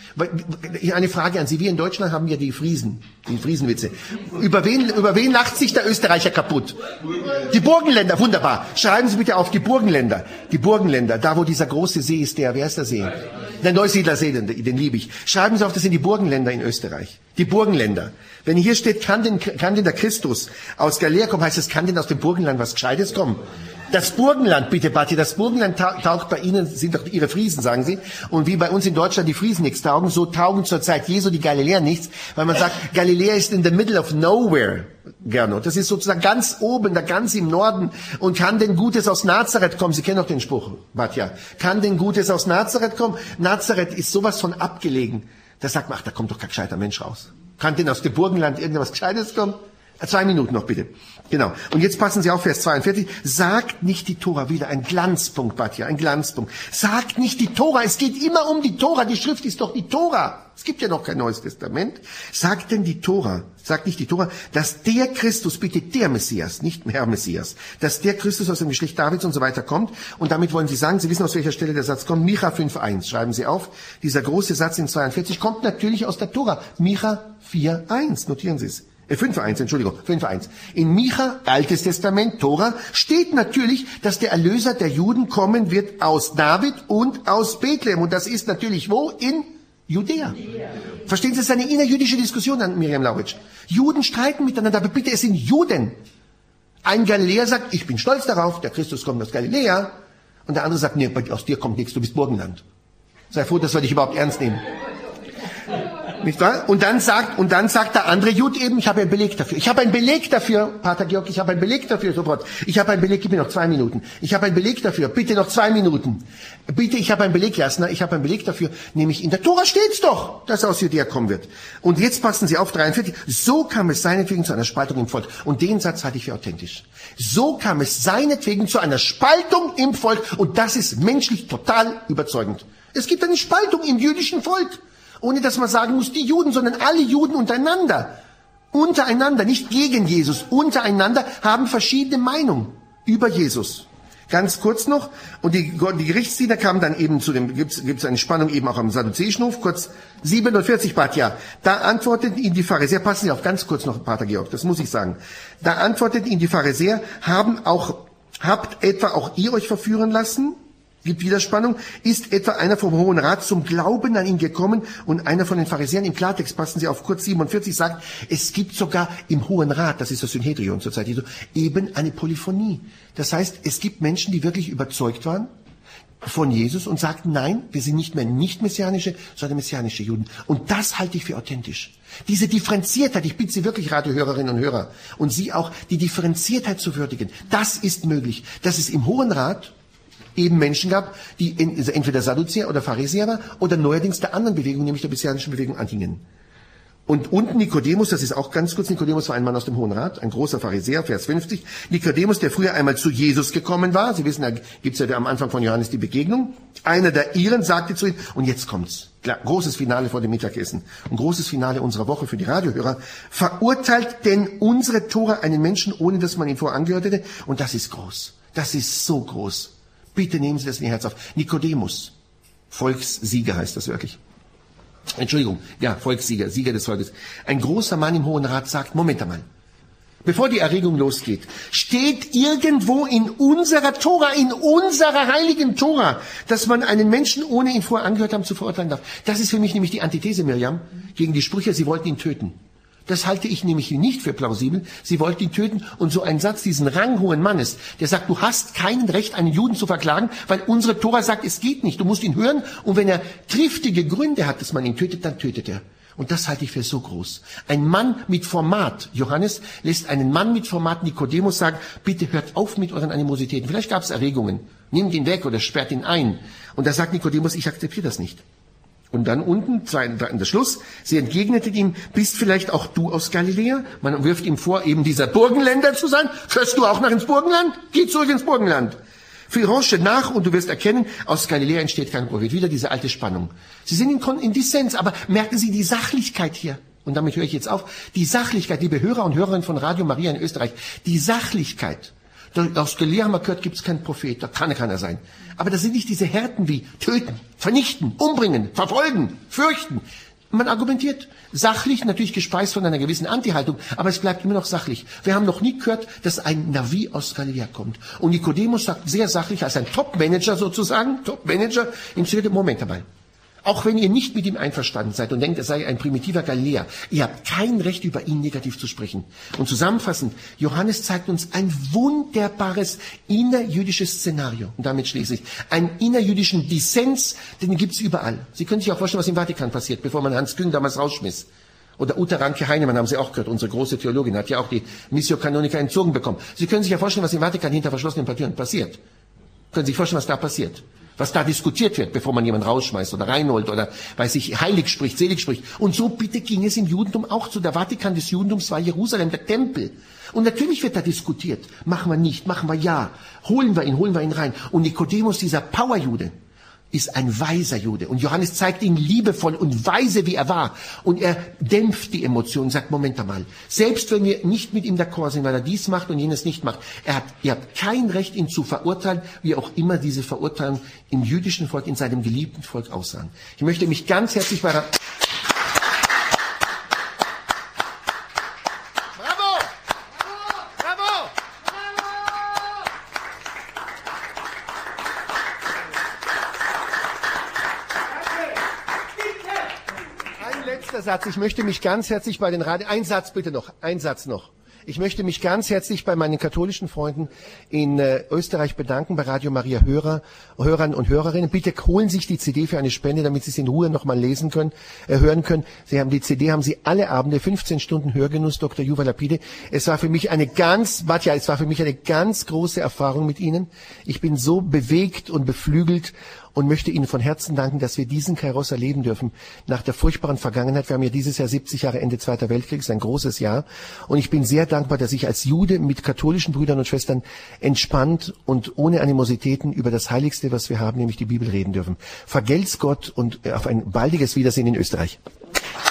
Eine Frage an Sie. Wir in Deutschland haben ja die Friesenwitze. Über wen lacht sich der Österreicher kaputt? Die Burgenländer, wunderbar. Schreiben Sie bitte auf, die Burgenländer, da wo dieser große See ist, wer ist der See? Der Neusiedlersee, den liebe ich. Schreiben Sie auf, das sind die Burgenländer in Österreich. Die Burgenländer. Wenn hier steht, kann denn der Christus aus Galiläa kommen, heißt es, kann denn aus dem Burgenland was Gescheites kommen? Das Burgenland, bitte, Batti, das Burgenland taugt bei Ihnen, sind doch Ihre Friesen, sagen Sie. Und wie bei uns in Deutschland die Friesen nichts taugen, so taugen zur Zeit Jesu die Galiläer nichts, weil man sagt, Galiläa ist in the middle of nowhere, Gernot. Das ist sozusagen ganz oben, da ganz im Norden. Und kann denn Gutes aus Nazareth kommen? Sie kennen doch den Spruch, Batja. Kann denn Gutes aus Nazareth kommen? Nazareth ist sowas von abgelegen. Da sagt man, ach, da kommt doch kein gescheiter Mensch raus. Kann denn aus dem Burgenland irgendwas Gescheites kommen? 2 Minuten noch, bitte. Genau. Und jetzt passen Sie auf, Vers 42. Sagt nicht die Tora, wieder ein Glanzpunkt, Batja, ein Glanzpunkt. Sagt nicht die Tora, es geht immer um die Tora. Die Schrift ist doch die Tora. Es gibt ja noch kein Neues Testament. Sagt denn die Tora, sagt nicht die Tora, dass der Christus, bitte der Messias, nicht Herr Messias, dass der Christus aus dem Geschlecht Davids und so weiter kommt. Und damit wollen Sie sagen, Sie wissen, aus welcher Stelle der Satz kommt. Micha 5,1, schreiben Sie auf. Dieser große Satz in 42 kommt natürlich aus der Tora. Micha 4,1, notieren Sie es. 5,1, Entschuldigung, 5,1. In Micha, Altes Testament, Tora, steht natürlich, dass der Erlöser der Juden kommen wird aus David und aus Bethlehem. Und das ist natürlich wo? In Judäa. Verstehen Sie, das ist eine innerjüdische Diskussion an Miriam Lauritsch. Juden streiten miteinander, aber bitte, es sind Juden. Ein Galiläer sagt, ich bin stolz darauf, der Christus kommt aus Galiläa. Und der andere sagt, nee, aus dir kommt nichts, du bist Burgenland. Sei froh, dass wir dich überhaupt ernst nehmen. Nicht wahr? Und dann sagt der andere Jud eben, ich habe einen Beleg dafür. Ich habe einen Beleg dafür, Pater Georg, ich habe einen Beleg dafür, sofort. Ich habe einen Beleg, gib mir noch 2 Minuten. Ich habe einen Beleg dafür, bitte noch 2 Minuten. Bitte, ich habe einen Beleg, Jasna, ich habe einen Beleg dafür, nämlich in der Tora steht's doch, dass er aus Judäa kommen wird. Und jetzt passen Sie auf, 43, so kam es seinetwegen zu einer Spaltung im Volk. Und den Satz halte ich für authentisch. So kam es seinetwegen zu einer Spaltung im Volk. Und das ist menschlich total überzeugend. Es gibt eine Spaltung im jüdischen Volk. Ohne dass man sagen muss, die Juden, sondern alle Juden untereinander. Untereinander, nicht gegen Jesus. Untereinander haben verschiedene Meinungen über Jesus. Ganz kurz noch, und die Gerichtsdiener kamen dann eben zu dem, gibt's eine Spannung eben auch am Sadduzäischen Hof, kurz 47 Batja. Da antworteten ihnen die Pharisäer, passen Sie auf, ganz kurz noch, Pater Georg, das muss ich sagen. Da antworteten ihnen die Pharisäer, habt etwa auch ihr euch verführen lassen? Gibt Widerspannung. Ist etwa einer vom Hohen Rat zum Glauben an ihn gekommen und einer von den Pharisäern im Klartext, passen Sie auf, kurz 47, sagt, es gibt sogar im Hohen Rat, das ist das Synhedrion zur Zeit Jesu, eben eine Polyphonie. Das heißt, es gibt Menschen, die wirklich überzeugt waren von Jesus und sagten, nein, wir sind nicht mehr nicht messianische, sondern messianische Juden. Und das halte ich für authentisch. Diese Differenziertheit, ich bitte Sie wirklich, Radiohörerinnen und Hörer, und Sie auch, die Differenziertheit zu würdigen, das ist möglich. Dass es im Hohen Rat eben Menschen gab, die entweder Sadduzäer oder Pharisäer waren oder neuerdings der anderen Bewegung, nämlich der messianischen Bewegung, anhingen. Und unten Nikodemus, das ist auch ganz kurz, Nikodemus war ein Mann aus dem Hohen Rat, ein großer Pharisäer, Vers 50. Nikodemus, der früher einmal zu Jesus gekommen war, Sie wissen, da gibt's ja am Anfang von Johannes die Begegnung. Einer der Iren sagte zu ihm, und jetzt kommt's, klar, großes Finale vor dem Mittagessen und großes Finale unserer Woche für die Radiohörer, verurteilt denn unsere Tora einen Menschen, ohne dass man ihn vorangehört hätte? Und das ist groß, das ist so groß. Bitte nehmen Sie das in Ihr Herz auf. Nikodemus, Volkssieger heißt das wirklich. Entschuldigung, ja, Volkssieger, Sieger des Volkes. Ein großer Mann im Hohen Rat sagt, Moment einmal, bevor die Erregung losgeht, steht irgendwo in unserer Tora, in unserer heiligen Tora, dass man einen Menschen, ohne ihn vorher angehört haben, zu verurteilen darf. Das ist für mich nämlich die Antithese, Miriam, gegen die Sprüche, sie wollten ihn töten. Das halte ich nämlich nicht für plausibel. Sie wollten ihn töten und so ein Satz diesen ranghohen Mannes, der sagt, du hast kein Recht, einen Juden zu verklagen, weil unsere Tora sagt, es geht nicht. Du musst ihn hören und wenn er triftige Gründe hat, dass man ihn tötet, dann tötet er. Und das halte ich für so groß. Ein Mann mit Format, Johannes lässt einen Mann mit Format, Nikodemus, sagen, bitte hört auf mit euren Animositäten. Vielleicht gab es Erregungen. Nehmt ihn weg oder sperrt ihn ein. Und da sagt Nikodemus, ich akzeptiere das nicht. Und dann unten, das Schluss, sie entgegnete ihm, bist vielleicht auch du aus Galiläa? Man wirft ihm vor, eben dieser Burgenländer zu sein. Fährst du auch nach ins Burgenland? Geh zurück ins Burgenland. Forsche nach und du wirst erkennen, aus Galiläa entsteht kein Prophet. Wieder diese alte Spannung. Sie sind in Dissens, aber merken Sie die Sachlichkeit hier. Und damit höre ich jetzt auf. Die Sachlichkeit, liebe Hörer und Hörerinnen von Radio Maria in Österreich, die Sachlichkeit. Aus Galiläa haben wir gehört, gibt es keinen Prophet, da kann keiner sein. Aber das sind nicht diese Härten wie töten, vernichten, umbringen, verfolgen, fürchten. Man argumentiert sachlich, natürlich gespeist von einer gewissen Anti-Haltung, aber es bleibt immer noch sachlich. Wir haben noch nie gehört, dass ein Navi aus Galiläa kommt. Und Nikodemus sagt sehr sachlich, als ein Top-Manager sozusagen, Top-Manager, Moment dabei. Auch wenn ihr nicht mit ihm einverstanden seid und denkt, er sei ein primitiver Galiläer, ihr habt kein Recht, über ihn negativ zu sprechen. Und zusammenfassend, Johannes zeigt uns ein wunderbares innerjüdisches Szenario. Und damit schließe ich. Einen innerjüdischen Dissens, den gibt's überall. Sie können sich auch vorstellen, was im Vatikan passiert, bevor man Hans Küng damals rausschmiss. Oder Uta Ranke Heinemann, haben Sie auch gehört, unsere große Theologin, hat ja auch die Missio Canonica entzogen bekommen. Sie können sich ja vorstellen, was im Vatikan hinter verschlossenen Türen passiert. Können Sie sich vorstellen, was da passiert? Was da diskutiert wird, bevor man jemanden rausschmeißt oder reinholt oder, weiß ich, heilig spricht, selig spricht. Und so bitte ging es im Judentum auch zu. Der Vatikan des Judentums war Jerusalem, der Tempel. Und natürlich wird da diskutiert. Machen wir nicht, machen wir ja. Holen wir ihn rein. Und Nikodemus, dieser Powerjude, ist ein weiser Jude. Und Johannes zeigt ihn liebevoll und weise, wie er war. Und er dämpft die Emotionen, sagt, Moment einmal, selbst wenn wir nicht mit ihm d'accord sind, weil er dies macht und jenes nicht macht, ihr habt kein Recht, ihn zu verurteilen, wie auch immer diese Verurteilung im jüdischen Volk, in seinem geliebten Volk aussahen. Ich möchte mich ganz herzlich bei Satz. Ich möchte mich ganz herzlich bei den ein Satz bitte noch, ein Satz noch. Ich möchte mich ganz herzlich bei meinen katholischen Freunden in Österreich bedanken, bei Radio Maria Hörern und Hörerinnen. Bitte holen Sie sich die CD für eine Spende, damit Sie es in Ruhe nochmal lesen können, hören können. Die CD haben Sie alle Abende, 15 Stunden Hörgenuss, Dr. Yuval Lapide. Es war für mich eine ganz große Erfahrung mit Ihnen. Ich bin so bewegt und beflügelt und möchte Ihnen von Herzen danken, dass wir diesen Kairos erleben dürfen nach der furchtbaren Vergangenheit. Wir haben ja dieses Jahr 70 Jahre Ende Zweiter Weltkrieg, ist ein großes Jahr. Und ich bin sehr dankbar, dass ich als Jude mit katholischen Brüdern und Schwestern entspannt und ohne Animositäten über das Heiligste, was wir haben, nämlich die Bibel, reden dürfen. Vergelt's Gott und auf ein baldiges Wiedersehen in Österreich.